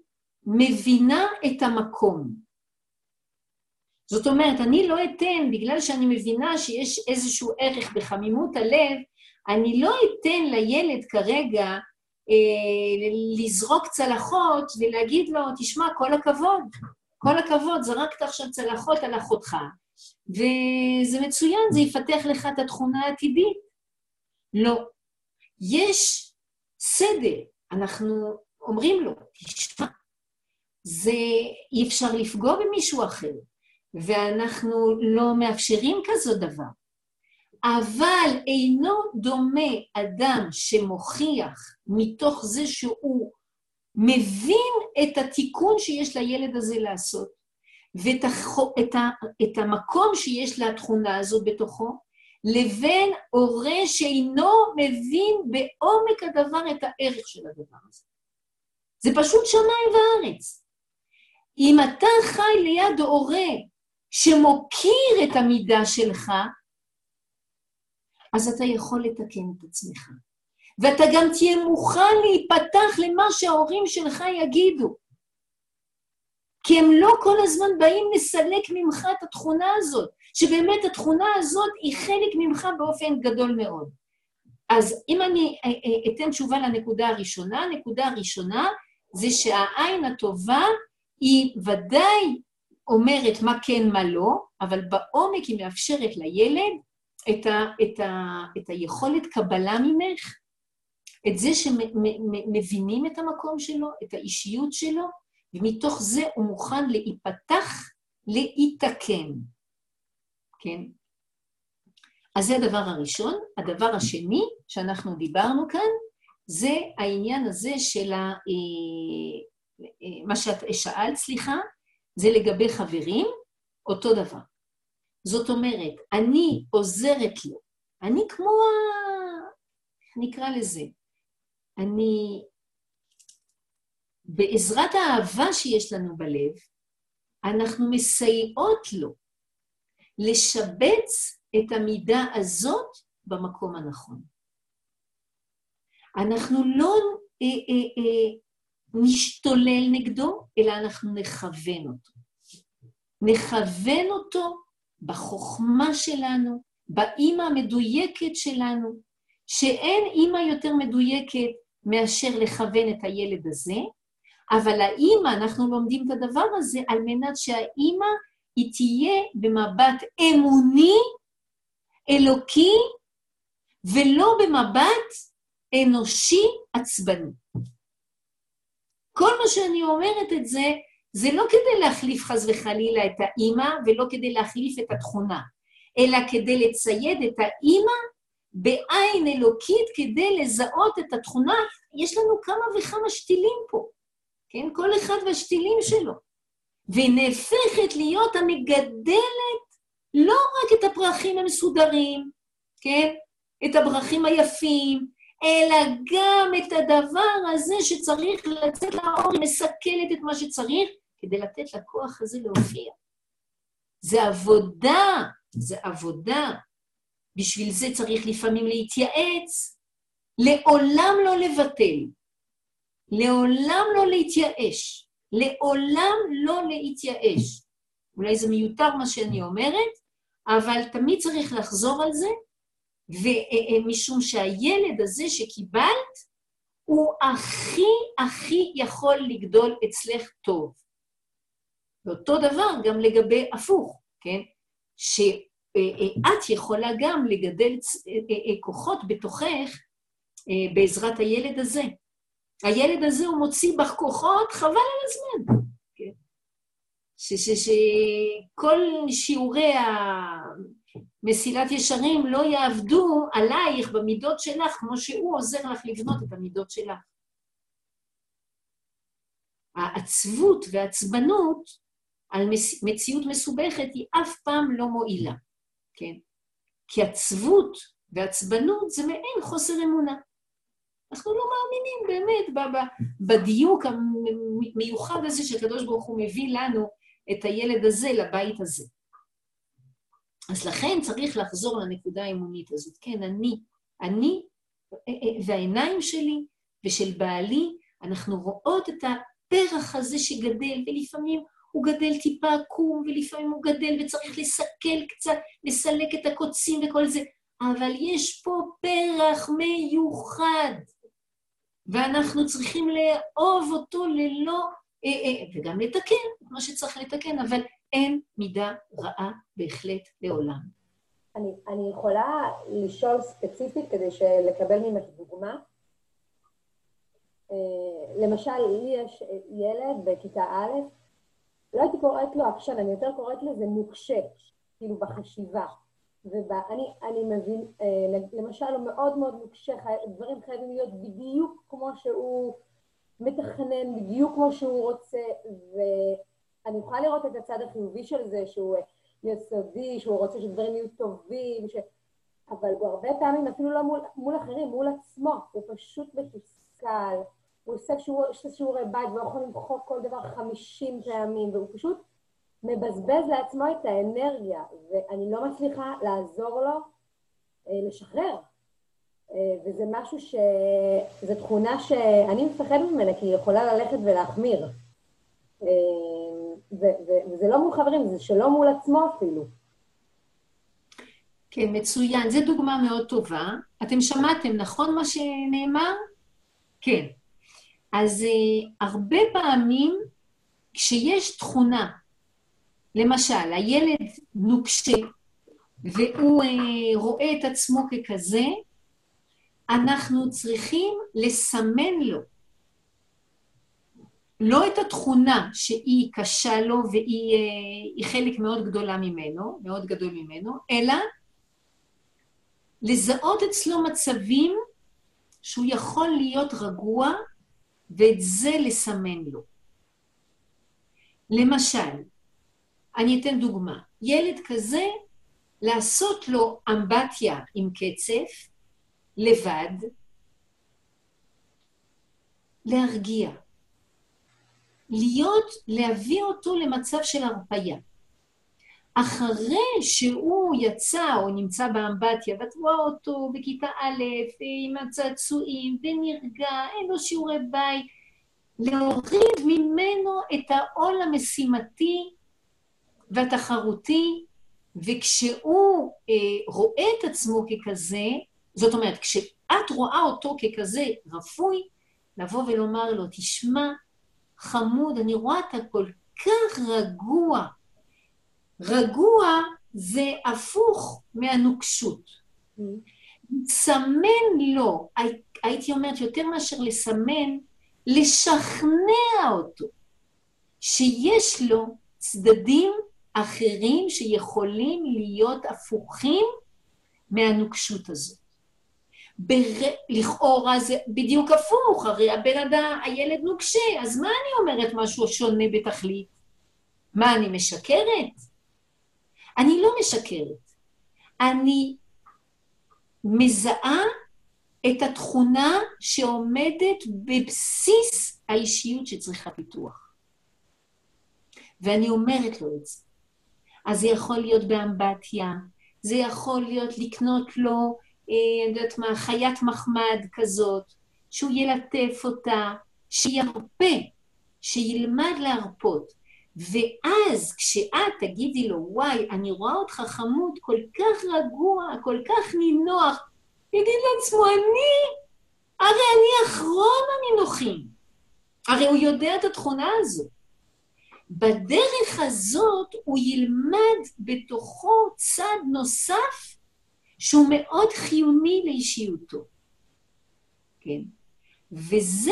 מבינה את המקום. זאת אומרת, אני לא אתן, בגלל שאני מבינה שיש איזשהו ערך בחמימות הלב, אני לא אתן לילד כרגע אה, לזרוק צלחות ולהגיד לו, תשמע, כל הכבוד, כל הכבוד, זרקת עכשיו צלחות על אחותך, וזה מצוין, זה יפתח לך את התכונה העתידית. לא. יש סדר, אנחנו אומרים לו, תשמע, זה אי אפשר לפגוע במישהו אחר, ואנחנו לא מאפשרים כזו דבר. אבל אינו דומה אדם שמוכיח מתוך זה שהוא מבין את התיקון שיש לילד הזה לעשות, ואת החו, את ה, את המקום שיש לתכונה הזאת בתוכו, לבין הורה שאינו מבין בעומק הדבר את הערך של הדבר הזה. זה פשוט שמיים וארץ. אם אתה חי ליד הורה שמוקיר את המידה שלך, אז אתה יכול לתקן את עצמך. ואתה גם תהיה מוכן להיפתח למה שההורים שלך יגידו. כי הם לא כל הזמן באים לסלק ממך את התכונה הזאת, שבאמת התכונה הזאת היא חלק ממך באופן גדול מאוד. אז אם אני אתן תשובה לנקודה הראשונה, הנקודה הראשונה זה שהעין הטובה היא ודאי אומרת מה כן, מה לא, אבל בעומק היא מאפשרת לילד את, ה, את, ה, את היכולת קבלה ממך, את זה שמבינים את המקום שלו, את האישיות שלו, ומתוך זה הוא מוכן להיפתח, להתקן. כן? אז זה הדבר הראשון. הדבר השני שאנחנו דיברנו כאן, זה העניין הזה של ה, מה שאת שאלת, סליחה, זה לגבי חברים, אותו דבר. זאת אומרת, אני עוזרת לו, אני כמו, נקרא לזה, אני, בעזרת האהבה שיש לנו בלב, אנחנו מסייעות לו לשבץ את המידה הזאת במקום הנכון. אנחנו לא אה, אה, אה, נשתולל נגדו, אלא אנחנו נכוון אותו. נכוון אותו בחוכמה שלנו, באמא המדויקת שלנו, שאין אמא יותר מדויקת מאשר לכוון את הילד הזה, אבל האמא, אנחנו לומדים את הדבר הזה, על מנת שהאמא היא תהיה במבט אמוני, אלוקי, ולא במבט אנושי עצבני. כל מה שאני אומרת את זה, זה לא כדי להחליף חס וחלילה את האמא, ולא כדי להחליף את התכונה, אלא כדי לצייד את האמא בעין אלוקית, כדי לזהות את התכונה. יש לנו כמה וכמה שתילים פה, כן? כל אחד והשתילים שלו. ונהפכת להיות המגדלת לא רק את הפרחים המסודרים, כן? את הפרחים היפים, אלא גם את הדבר הזה שצריך לצאת לאור, מסכלת את מה שצריך, כדי לתת לכוח הזה להופיע. זה עבודה, זה עבודה. בשביל זה צריך לפעמים להתייעץ, לעולם לא לבטל, לעולם לא להתייאש, לעולם לא להתייאש. אולי זה מיותר מה שאני אומרת, אבל תמיד צריך לחזור על זה, ומשום שהילד הזה שקיבלת, הוא הכי הכי יכול לגדול אצלך טוב. ואותו דבר גם לגבי הפוך, כן? שאת יכולה גם לגדל כוחות בתוכך בעזרת הילד הזה. הילד הזה הוא מוציא בך כוחות, חבל על הזמן. כן? שכל שיעורי מסילת ישרים לא יעבדו עלייך במידות שלך, כמו שהוא עוזר לך לבנות את המידות שלך. העצבות והעצבנות על מציאות מסובכת היא אף פעם לא מועילה, כן? כי עצבות ועצבנות זה מעין חוסר אמונה. אנחנו לא מאמינים באמת בדיוק המיוחד הזה שהקדוש ברוך הוא מביא לנו את הילד הזה לבית הזה. אז לכן צריך לחזור לנקודה האמונית הזאת. כן, אני, אני והעיניים שלי ושל בעלי, אנחנו רואות את הפרח הזה שגדל, ולפעמים הוא גדל טיפה עקום, ולפעמים הוא גדל וצריך לסכל קצת, לסלק את הקוצים וכל זה, אבל יש פה פרח מיוחד, ואנחנו צריכים לאהוב אותו ללא, אה, אה, וגם לתקן, כמו שצריך לתקן, אבל אין מידה רעה בהחלט לעולם. אני, אני יכולה לשאול ספציפית כדי לקבל ממך דוגמה. למשל, לי יש ילד בכיתה א', לא הייתי קוראת לו עקשן, אני יותר קוראת לזה נוקשה, כאילו בחשיבה. ואני אני מבין, למשל, הוא מאוד מאוד נוקשה, דברים חייבים להיות בדיוק כמו שהוא מתכנן, בדיוק כמו שהוא רוצה, ואני יכולה לראות את הצד החיובי של זה, שהוא יסודי, שהוא רוצה שדברים יהיו טובים, ש... אבל הוא הרבה פעמים, אפילו לא מול, מול אחרים, מול עצמו, הוא פשוט מתוסכל, הוא עושה שיעורי בית, והוא יכול למחוק כל דבר חמישים פעמים, והוא פשוט מבזבז לעצמו את האנרגיה, ואני לא מצליחה לעזור לו אה, לשחרר. אה, וזה משהו ש... זו תכונה שאני מפחדת ממנה, כי היא יכולה ללכת ולהחמיר. אה, ו- ו- וזה לא מול חברים, זה שלא מול עצמו אפילו. כן, מצוין. זו דוגמה מאוד טובה. אתם שמעתם, נכון מה שנאמר? כן. אז uh, הרבה פעמים כשיש תכונה, למשל, הילד נוקשה, והוא uh, רואה את עצמו ככזה, אנחנו צריכים לסמן לו. לא את התכונה שהיא קשה לו והיא uh, חלק מאוד גדולה ממנו, מאוד גדול ממנו, אלא לזהות אצלו מצבים שהוא יכול להיות רגוע, ואת זה לסמן לו. למשל, אני אתן דוגמה, ילד כזה, לעשות לו אמבטיה עם קצף, לבד, להרגיע. להיות, להביא אותו למצב של הרפאיה. אחרי שהוא יצא או נמצא באמבטיה, ואת רואה אותו בכיתה א', עם הצעצועים, ונרגע, אין לו שיעורי בית, להוריד ממנו את העול המשימתי והתחרותי, וכשהוא אה, רואה את עצמו ככזה, זאת אומרת, כשאת רואה אותו ככזה רפוי, לבוא ולומר לו, תשמע, חמוד, אני רואה אתה כל כך רגוע, רגוע זה הפוך מהנוקשות. סמן לו, הייתי אומרת יותר מאשר לסמן, לשכנע אותו שיש לו צדדים אחרים שיכולים להיות הפוכים מהנוקשות הזאת. בר... לכאורה זה בדיוק הפוך, הרי הבן אדם, הילד נוקשה, אז מה אני אומרת משהו שונה בתכלית? מה, אני משקרת? אני לא משקרת. אני מזהה את התכונה שעומדת בבסיס האישיות שצריכה פיתוח. ואני אומרת לו את זה. אז זה יכול להיות באמבטיה, זה יכול להיות לקנות לו, אה, יודעת מה, חיית מחמד כזאת, שהוא ילטף אותה, שירפא, שילמד להרפות. ואז כשאת תגידי לו, וואי, אני רואה אותך חמוד, כל כך רגוע, כל כך נינוח, יגיד לעצמו, אני, הרי אני אחרון הנינוחים. הרי הוא יודע את התכונה הזאת. בדרך הזאת הוא ילמד בתוכו צד נוסף, שהוא מאוד חיוני לאישיותו. כן? וזה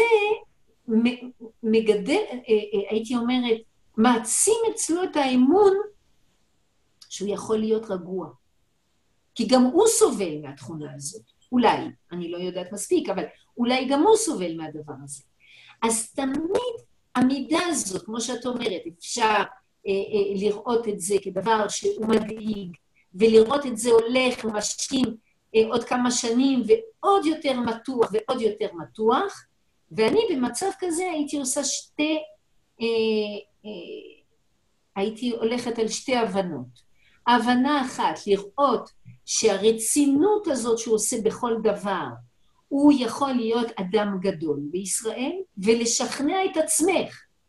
מגדל, הייתי אומרת, מעצים אצלו את האמון שהוא יכול להיות רגוע. כי גם הוא סובל מהתכונה הזאת. אולי, אני לא יודעת מספיק, אבל אולי גם הוא סובל מהדבר הזה. אז תמיד המידה הזאת, כמו שאת אומרת, אפשר אה, אה, לראות את זה כדבר שהוא מדאיג, ולראות את זה הולך ומשכים אה, עוד כמה שנים, ועוד יותר מתוח ועוד יותר מתוח, ואני במצב כזה הייתי עושה שתי, אה, אה, הייתי הולכת על שתי הבנות. ההבנה אחת, לראות שהרצינות הזאת שהוא עושה בכל דבר, הוא יכול להיות אדם גדול בישראל, ולשכנע את עצמך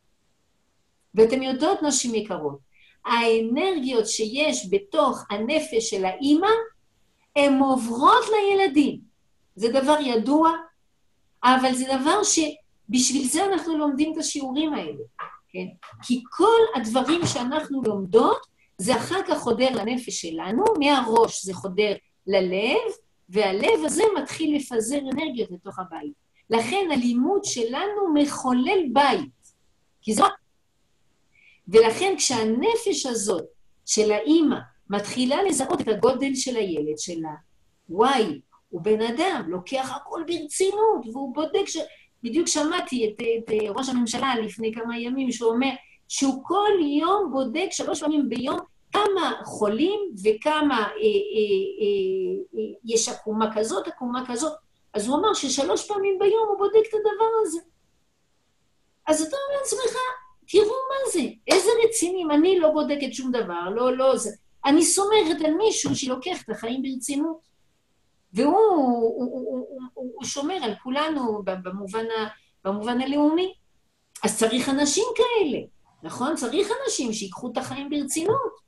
ואתם יודעות, נשים יקרות, האנרגיות שיש בתוך הנפש של האמא, הן עוברות לילדים. זה דבר ידוע, אבל זה דבר שבשביל זה אנחנו לומדים את השיעורים האלה. כן? כי כל הדברים שאנחנו לומדות, זה אחר כך חודר לנפש שלנו, מהראש זה חודר ללב, והלב הזה מתחיל לפזר אנרגיות לתוך הבית. לכן הלימוד שלנו מחולל בית. כי זאת... ולכן כשהנפש הזאת של האמא מתחילה לזהות את הגודל של הילד שלה, וואי, הוא בן אדם, לוקח הכל ברצינות, והוא בודק ש... בדיוק שמעתי את, את, את ראש הממשלה לפני כמה ימים, שהוא אומר שהוא כל יום בודק שלוש פעמים ביום כמה חולים וכמה אה, אה, אה, אה, יש עקומה כזאת, עקומה כזאת. אז הוא אמר ששלוש פעמים ביום הוא בודק את הדבר הזה. אז אתה אומר לעצמך, תראו מה זה, איזה רצינים, אני לא בודקת שום דבר, לא, לא, זה. אני סומכת על מישהו שלוקח את החיים ברצינות. והוא הוא, הוא, הוא, הוא, הוא שומר על כולנו במובן, ה, במובן הלאומי. אז צריך אנשים כאלה, נכון? צריך אנשים שיקחו את החיים ברצינות.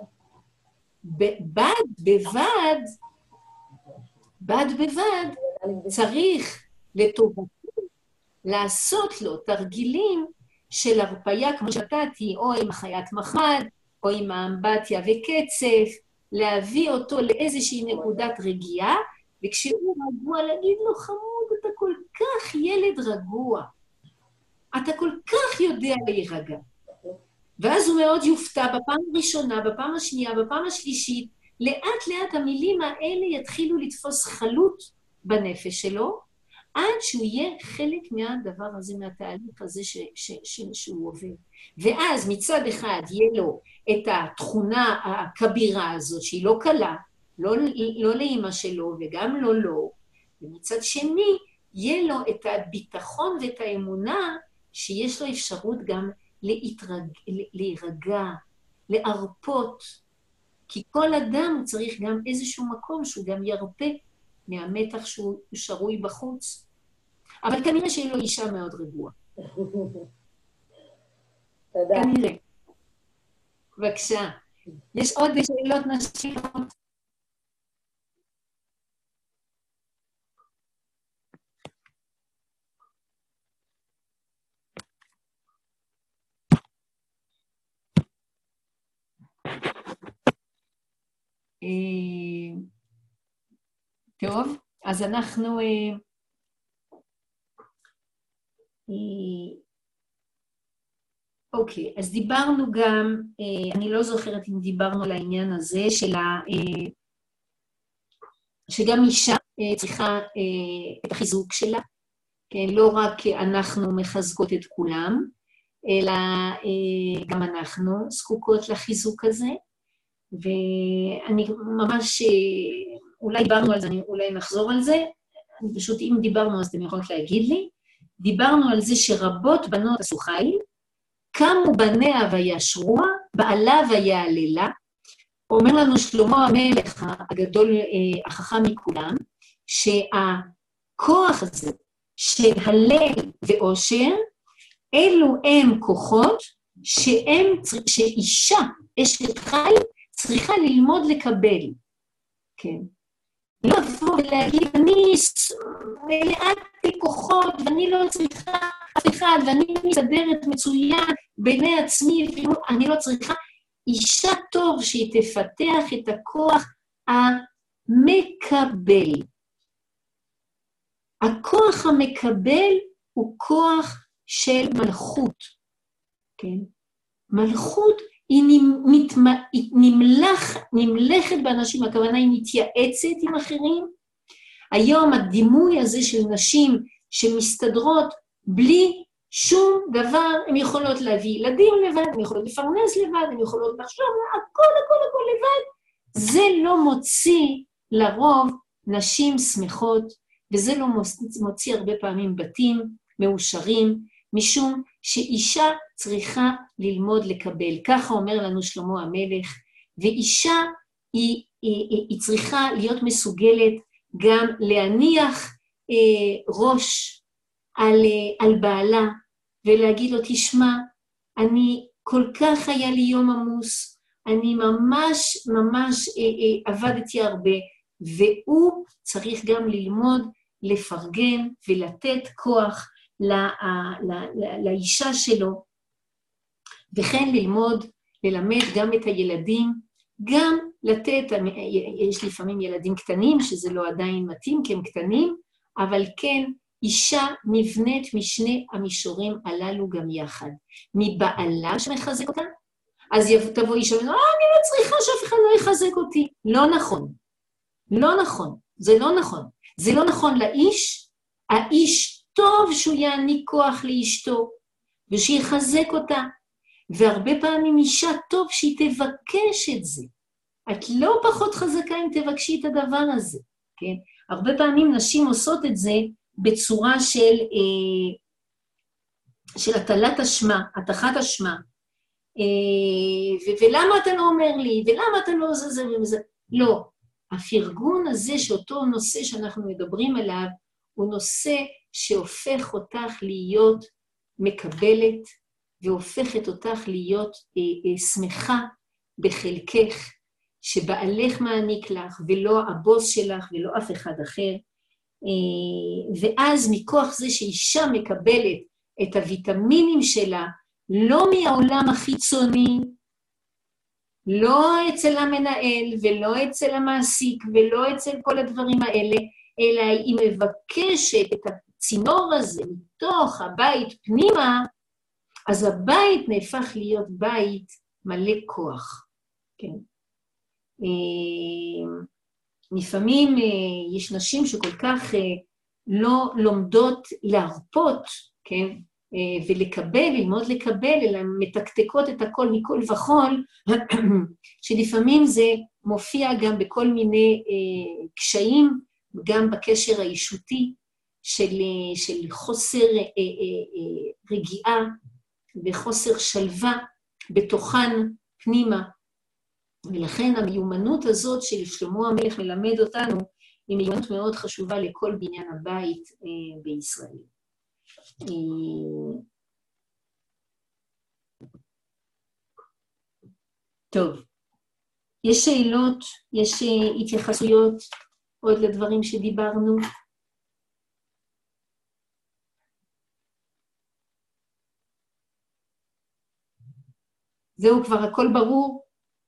בד בבד, בד בבד, צריך לטובתו לעשות לו תרגילים של הרפיה, כמו שנתתי, או עם החיית מחמד, או עם האמבטיה וקצף, להביא אותו לאיזושהי נקודת רגיעה, וכשהוא רגוע להגיד לו, חמוד, אתה כל כך ילד רגוע, אתה כל כך יודע להירגע. ואז הוא מאוד יופתע בפעם הראשונה, בפעם השנייה, בפעם השלישית, לאט לאט המילים האלה יתחילו לתפוס חלות בנפש שלו, עד שהוא יהיה חלק מהדבר הזה, מהתהליך הזה ש, ש, ש, שהוא עובר. ואז מצד אחד יהיה לו את התכונה הכבירה הזאת, שהיא לא קלה, לא, לא לאמא שלו וגם לא לו, ומצד שני יהיה לו את הביטחון ואת האמונה שיש לו אפשרות גם להתרג, להירגע, להרפות, כי כל אדם צריך גם איזשהו מקום שהוא גם ירפה מהמתח שהוא שרוי בחוץ. אבל כנראה שהיא לו אישה מאוד רגועה. תודה. כנראה. בבקשה. יש עוד שאלות נשים? טוב, אז אנחנו... אוקיי, אז דיברנו גם, אני לא זוכרת אם דיברנו על העניין הזה של ה... שגם אישה צריכה את החיזוק שלה, כן, לא רק אנחנו מחזקות את כולם, אלא גם אנחנו זקוקות לחיזוק הזה, ואני ממש, אולי דיברנו על זה, אולי נחזור על זה, אני פשוט, אם דיברנו אז אתם יכולות להגיד לי, דיברנו על זה שרבות בנות עשו חיל, קמו בניה וישרוה, בעלה ויעללה, אומר לנו שלמה המלך הגדול, החכם מכולם, שהכוח הזה של הלל ואושר, אלו הם כוחות שהם, שאישה, אשת חיל, צריכה ללמוד לקבל. כן. לא לבוא ולהגיד, אני מלאת כוחות, ואני לא צריכה אף אחד, ואני מסתדרת מצוין בעיני עצמי, אני לא צריכה. אישה טוב שהיא תפתח את הכוח המקבל. הכוח המקבל הוא כוח של מלכות. כן? מלכות היא, נמתמ... היא נמלח, נמלכת באנשים, הכוונה היא מתייעצת עם אחרים. היום הדימוי הזה של נשים שמסתדרות בלי שום דבר, הן יכולות להביא ילדים לבד, הן יכולות לפרנס לבד, הן יכולות לחשוב, הכל, הכל, הכל לבד. זה לא מוציא לרוב נשים שמחות, וזה לא מוציא הרבה פעמים בתים מאושרים, משום שאישה צריכה ללמוד לקבל. ככה אומר לנו שלמה המלך, ואישה היא, היא, היא, היא צריכה להיות מסוגלת גם להניח אה, ראש על, על בעלה, ולהגיד לו, תשמע, אני כל כך היה לי יום עמוס, אני ממש ממש אה, אה, עבדתי הרבה, והוא צריך גם ללמוד, לפרגן ולתת כוח לא, לא, לא, לאישה שלו, וכן ללמוד, ללמד גם את הילדים, גם לתת, יש לפעמים ילדים קטנים, שזה לא עדיין מתאים, כי הם קטנים, אבל כן, אישה נבנית משני המישורים הללו גם יחד. מבעלה שמחזק אותה, אז תבוא אישה ואומר, אה, אני לא צריכה שאף אחד לא יחזק אותי. לא נכון. לא נכון. זה לא נכון. זה לא נכון לאיש. האיש טוב שהוא יעניק כוח לאשתו, ושיחזק אותה. והרבה פעמים אישה טוב שהיא תבקש את זה. את לא פחות חזקה אם תבקשי את הדבר הזה. כן? הרבה פעמים נשים עושות את זה בצורה של, אה, של הטלת אשמה, התחת אשמה. אה, ו- ולמה אתה לא אומר לי? ולמה אתה לא זה זה וזה? לא. הפרגון הזה שאותו נושא שאנחנו מדברים עליו, הוא נושא שהופך אותך להיות מקבלת, והופכת אותך להיות אה, אה, שמחה בחלקך, שבעלך מעניק לך, ולא הבוס שלך, ולא אף אחד אחר. אה, ואז מכוח זה שאישה מקבלת את הוויטמינים שלה, לא מהעולם החיצוני, לא אצל המנהל, ולא אצל המעסיק, ולא אצל כל הדברים האלה, אלא היא מבקשת את הצינור הזה מתוך הבית פנימה, אז הבית נהפך להיות בית מלא כוח. כן. לפעמים יש נשים שכל כך לא לומדות להרפות, כן? ולקבל, ללמוד לקבל, אלא מתקתקות את הכל מכל וכל, שלפעמים זה מופיע גם בכל מיני אה, קשיים, גם בקשר האישותי של, של חוסר אה, אה, אה, רגיעה וחוסר שלווה בתוכן פנימה. ולכן המיומנות הזאת של שלמה המלך מלמד אותנו, היא מיומנות מאוד חשובה לכל בניין הבית אה, בישראל. טוב, יש שאלות, יש התייחסויות עוד לדברים שדיברנו? זהו, כבר הכל ברור?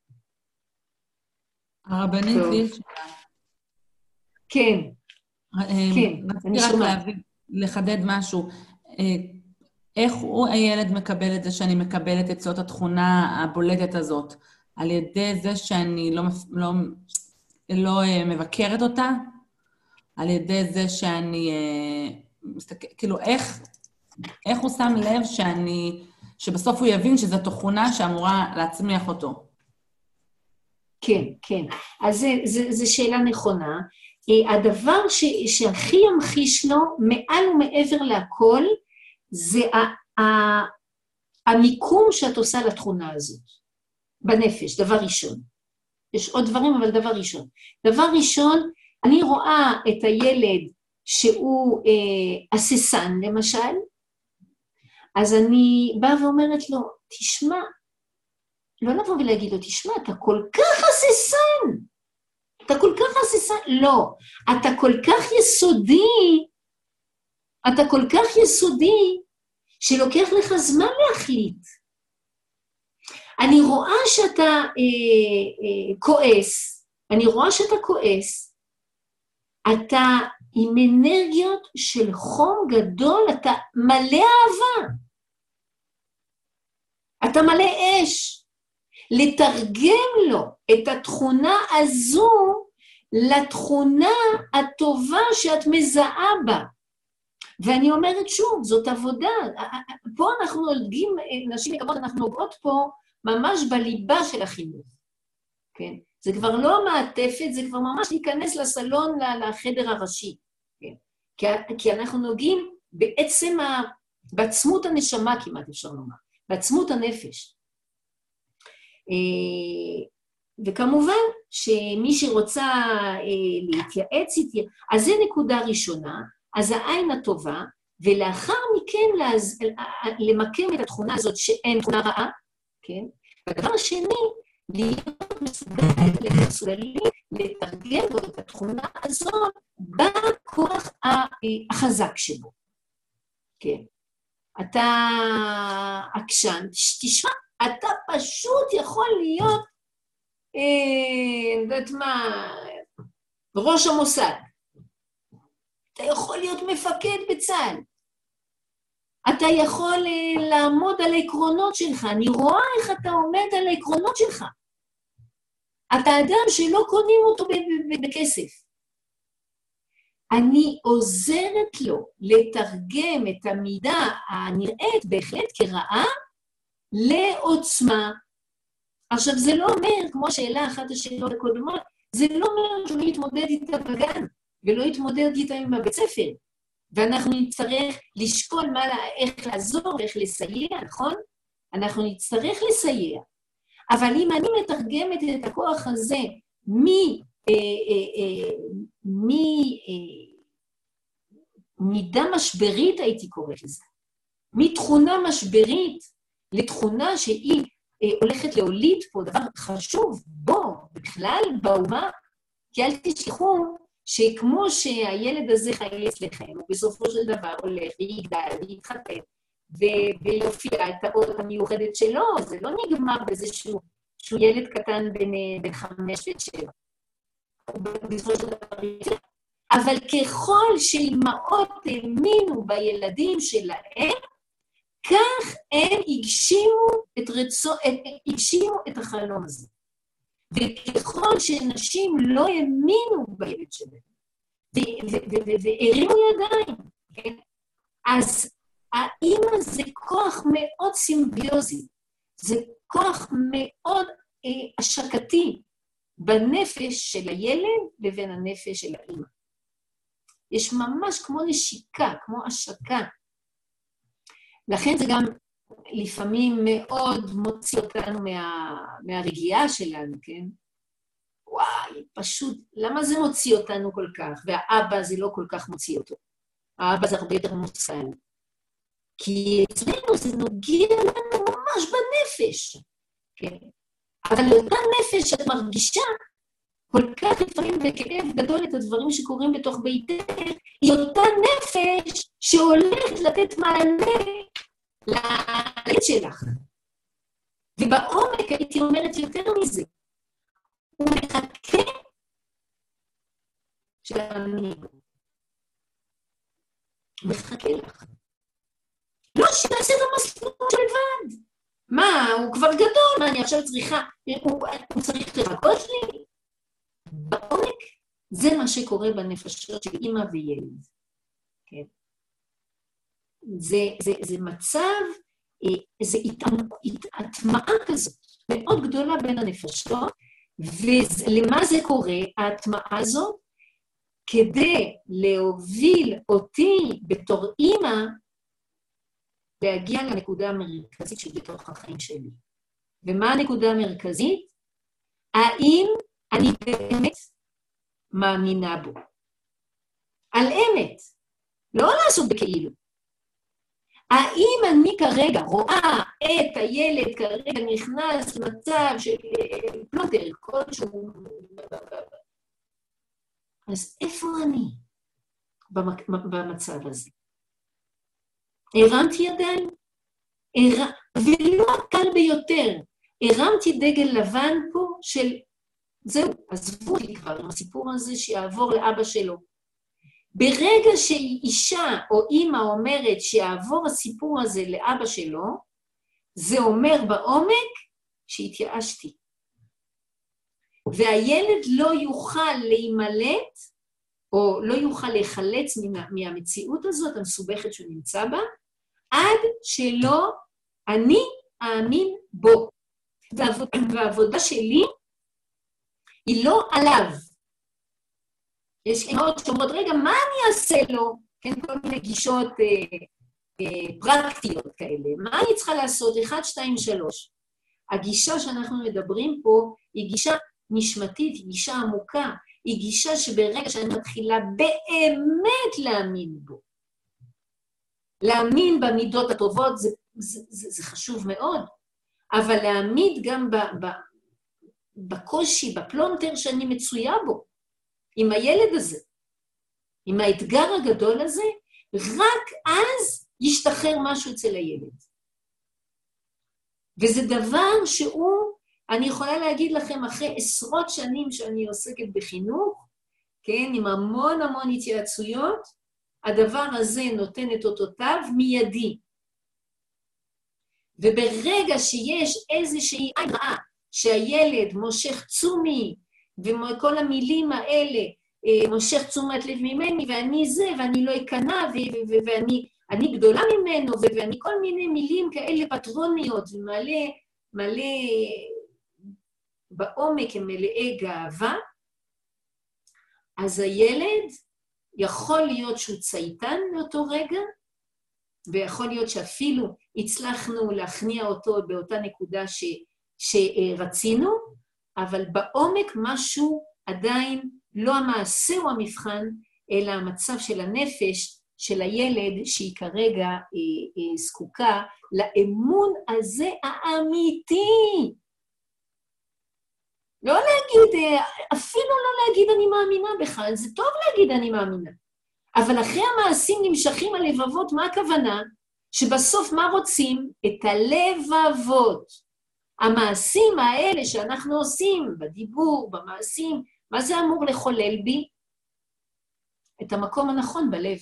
הרבנית לי שאלה. כן, כן, אני שומעת. לחדד משהו, איך הוא הילד מקבל את זה שאני מקבלת את זאת התכונה הבולטת הזאת? על ידי זה שאני לא, לא, לא מבקרת אותה? על ידי זה שאני מסתכל, כאילו איך, איך הוא שם לב שאני, שבסוף הוא יבין שזו תכונה שאמורה להצמיח אותו? כן, כן. אז זו שאלה נכונה. הדבר ש, שהכי ימחיש לו, מעל ומעבר להכל, זה ה, ה, המיקום שאת עושה לתכונה הזאת, בנפש, דבר ראשון. יש עוד דברים, אבל דבר ראשון. דבר ראשון, אני רואה את הילד שהוא אה, אססן, למשל, אז אני באה ואומרת לו, תשמע, לא לבוא ולהגיד לו, תשמע, אתה כל כך אססן, אתה כל כך אססן, לא, אתה כל כך יסודי, אתה כל כך יסודי, שלוקח לך זמן להחליט. אני רואה שאתה אה, אה, כועס, אני רואה שאתה כועס, אתה עם אנרגיות של חום גדול, אתה מלא אהבה, אתה מלא אש. לתרגם לו את התכונה הזו לתכונה הטובה שאת מזהה בה. ואני אומרת שוב, זאת עבודה. פה אנחנו נולדים, נשים יקרות, אנחנו נוגעות פה ממש בליבה של החינוך. כן? זה כבר לא מעטפת, זה כבר ממש להיכנס לסלון, לחדר הראשי. כן? כי, כי אנחנו נוגעים בעצם, ה, בעצמות הנשמה כמעט אפשר לומר, בעצמות הנפש. וכמובן שמי שרוצה להתייעץ איתי, אז זה נקודה ראשונה, אז העין הטובה, ולאחר מכן למקם את התכונה הזאת שאין תכונה רעה, כן? והדבר השני, להיות מסוגלים, מסוגלים לתרגם בו את התכונה הזאת בכוח החזק שבו. כן. אתה עקשן, תשמע, אתה פשוט יכול להיות, אה, יודעת מה, ראש המוסד. אתה יכול להיות מפקד בצה"ל. אתה יכול אה, לעמוד על העקרונות שלך. אני רואה איך אתה עומד על העקרונות שלך. אתה אדם שלא קונים אותו בכסף. אני עוזרת לו לתרגם את המידה הנראית בהחלט כרעה לעוצמה. עכשיו, זה לא אומר, כמו שאלה אחת השאלות הקודמות, זה לא אומר שהוא יתמודד איתה בגן, ולא יתמודד איתה עם הבית ספר. ואנחנו נצטרך לשקול מה, איך לעזור ואיך לסייע, נכון? אנחנו נצטרך לסייע. אבל אם אני מתרגמת את הכוח הזה מי, אה, אה, אה, מי, אה, מידה משברית, הייתי קוראת לזה, מתכונה משברית לתכונה שהיא אה, הולכת להוליד פה דבר חשוב, בו, בכלל, באומה, כי אל תשכחו שכמו שהילד הזה חי אצלכם, הוא בסופו של דבר הולך ויגדל ויתחתן, ויופיע את האות המיוחדת שלו, זה לא נגמר בזה שהוא, שהוא ילד קטן בין, בין חמש ושבע. בסופו של דבר, אבל ככל שאימהות האמינו בילדים שלהם, כך הם הגשימו את, רצו, את, הגשימו את החלום הזה. וככל שנשים לא האמינו בילד שלהם, והרימו ידיים, כן? אז האמא זה כוח מאוד סימביוזי, זה כוח מאוד אה, השקתי בנפש של הילד לבין הנפש של האמא. יש ממש כמו נשיקה, כמו השקה. לכן זה גם לפעמים מאוד מוציא אותנו מה, מהרגיעה שלנו, כן? וואי, פשוט, למה זה מוציא אותנו כל כך? והאבא זה לא כל כך מוציא אותו. האבא זה הרבה יותר מוצא. כי אצלנו זה נוגע לנו ממש בנפש. כן? אבל לאותה נפש שאת מרגישה כל כך לפעמים בכאב גדול את הדברים שקורים בתוך ביתך, היא אותה נפש שהולכת לתת מענה לילד שלך. ובעומק הייתי אומרת יותר מזה. הוא מחכה שאני מחכה לך. לא שנעשה את המסלול לבד. מה, הוא כבר גדול, מה, אני עכשיו צריכה, הוא, הוא צריך לחכות לי? בעומק, זה מה שקורה בנפשות של אמא וילד. כן? זה, זה, זה מצב, זה התאטמעה כזאת, מאוד גדולה בין הנפשות, ולמה זה קורה, ההטמעה הזאת? כדי להוביל אותי בתור אמא, להגיע לנקודה המרכזית שבתוך החיים שלי. ומה הנקודה המרכזית? האם אני באמת מאמינה בו? על אמת, לא לעשות בכאילו. האם אני כרגע רואה את הילד כרגע נכנס למצב של פלונטר כלשהו? אז איפה אני במצב הזה? הרמתי ידיים, הר... ולא הקל ביותר, הרמתי דגל לבן פה של, זהו, עזבו לי כבר עם הסיפור הזה שיעבור לאבא שלו. ברגע שאישה או אמא אומרת שיעבור הסיפור הזה לאבא שלו, זה אומר בעומק שהתייאשתי. והילד לא יוכל להימלט, או לא יוכל להיחלץ מה, מהמציאות הזאת המסובכת שהוא נמצא בה, עד שלא אני אאמין בו. והעבודה, והעבודה שלי היא לא עליו. יש אמהות שאומרות, רגע, מה אני אעשה לו? כן, כל מיני גישות אה, אה, פרקטיות כאלה. מה אני צריכה לעשות? אחד, שתיים, שלוש. הגישה שאנחנו מדברים פה היא גישה נשמתית, היא גישה עמוקה, היא גישה שברגע שאני מתחילה באמת להאמין בו. להאמין במידות הטובות זה, זה, זה, זה חשוב מאוד, אבל להעמיד גם ב, ב, בקושי, בפלונטר שאני מצויה בו, עם הילד הזה, עם האתגר הגדול הזה, רק אז ישתחרר משהו אצל הילד. וזה דבר שהוא, אני יכולה להגיד לכם, אחרי עשרות שנים שאני עוסקת בחינוך, כן, עם המון המון התייעצויות, הדבר הזה נותן את אותותיו מיידי. וברגע שיש איזושהי עין רעה, שהילד מושך תשומי, וכל המילים האלה מושך תשומת לב ממני, ואני זה, ואני לא אכנע, ואני אני גדולה ממנו, ואני כל מיני מילים כאלה פטרוניות, ומלא מלא בעומק הם מלאי גאווה, אז הילד יכול להיות שהוא צייתן מאותו רגע, ויכול להיות שאפילו הצלחנו להכניע אותו באותה נקודה ש, שרצינו, אבל בעומק משהו עדיין לא המעשה הוא המבחן, אלא המצב של הנפש של הילד שהיא כרגע אה, אה, זקוקה לאמון הזה האמיתי. לא להגיד, אפילו לא להגיד אני מאמינה בכלל, זה טוב להגיד אני מאמינה. אבל אחרי המעשים נמשכים הלבבות, מה הכוונה? שבסוף מה רוצים? את הלבבות. המעשים האלה שאנחנו עושים, בדיבור, במעשים, מה זה אמור לחולל בי? את המקום הנכון בלב.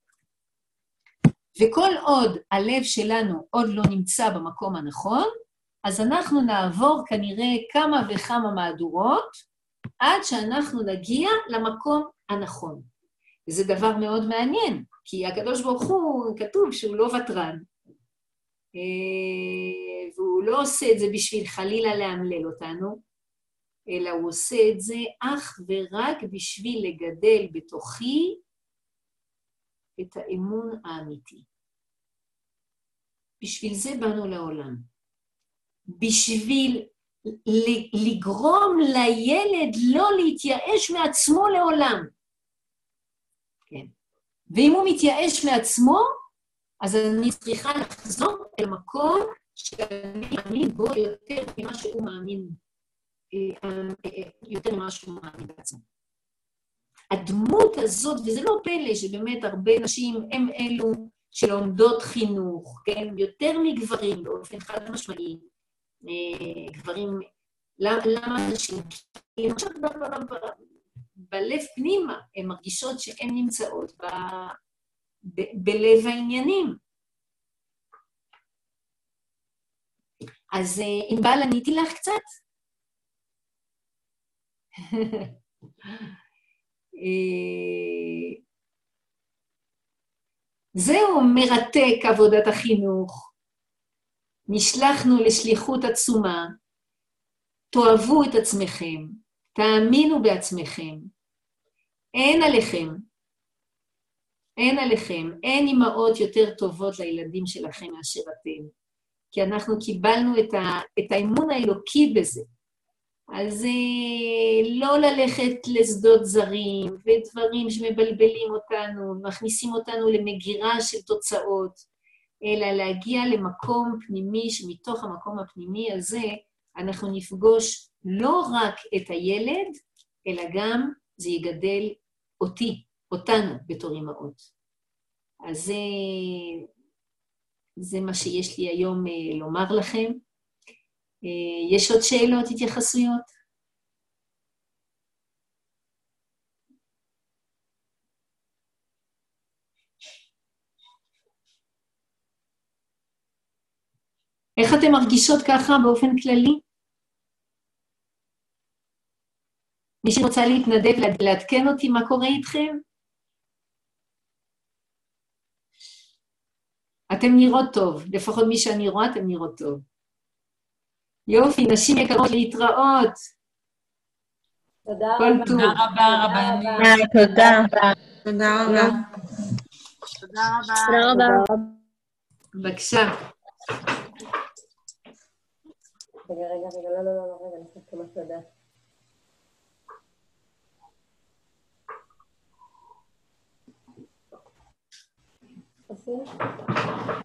וכל עוד הלב שלנו עוד לא נמצא במקום הנכון, אז אנחנו נעבור כנראה כמה וכמה מהדורות, עד שאנחנו נגיע למקום הנכון. וזה דבר מאוד מעניין, כי הקדוש ברוך הוא כתוב שהוא לא ותרן, והוא לא עושה את זה בשביל חלילה להמלל אותנו, אלא הוא עושה את זה אך ורק בשביל לגדל בתוכי את האמון האמיתי. בשביל זה באנו לעולם. בשביל לגרום לילד לא להתייאש מעצמו לעולם. כן. ואם הוא מתייאש מעצמו, אז אני צריכה לחזור אל מקום שאני מאמין בו יותר ממה שהוא מאמין, יותר ממה שהוא מאמין בעצמו. הדמות הזאת, וזה לא פלא שבאמת הרבה נשים הם אלו שלומדות חינוך, כן? יותר מגברים באופן חד משמעי, גברים, למה נשים? למשל, בלב פנימה, הן מרגישות שהן נמצאות ב, ב, בלב העניינים. אז אם בא עניתי לך קצת? זהו מרתק עבודת החינוך. נשלחנו לשליחות עצומה, תאהבו את עצמכם, תאמינו בעצמכם, אין עליכם, אין עליכם, אין אמהות יותר טובות לילדים שלכם מאשר אתם, כי אנחנו קיבלנו את, ה, את האמון האלוקי בזה. אז לא ללכת לשדות זרים ודברים שמבלבלים אותנו, מכניסים אותנו למגירה של תוצאות, אלא להגיע למקום פנימי, שמתוך המקום הפנימי הזה אנחנו נפגוש לא רק את הילד, אלא גם זה יגדל אותי, אותנו בתור אמהות. אז זה, זה מה שיש לי היום לומר לכם. יש עוד שאלות, התייחסויות? איך אתם מרגישות ככה באופן כללי? מי שרוצה להתנדב, לעדכן אותי מה קורה איתכם? אתם נראות טוב, לפחות מי שאני רואה, אתם נראות טוב. יופי, נשים יקרות להתראות. תודה רבה. תודה רבה, רבנית. תודה. תודה רבה. תודה רבה. תודה רבה. בבקשה. רגע, רגע, רגע, לא, לא, לא, רגע, אני חושבת כמה תודה. עושים?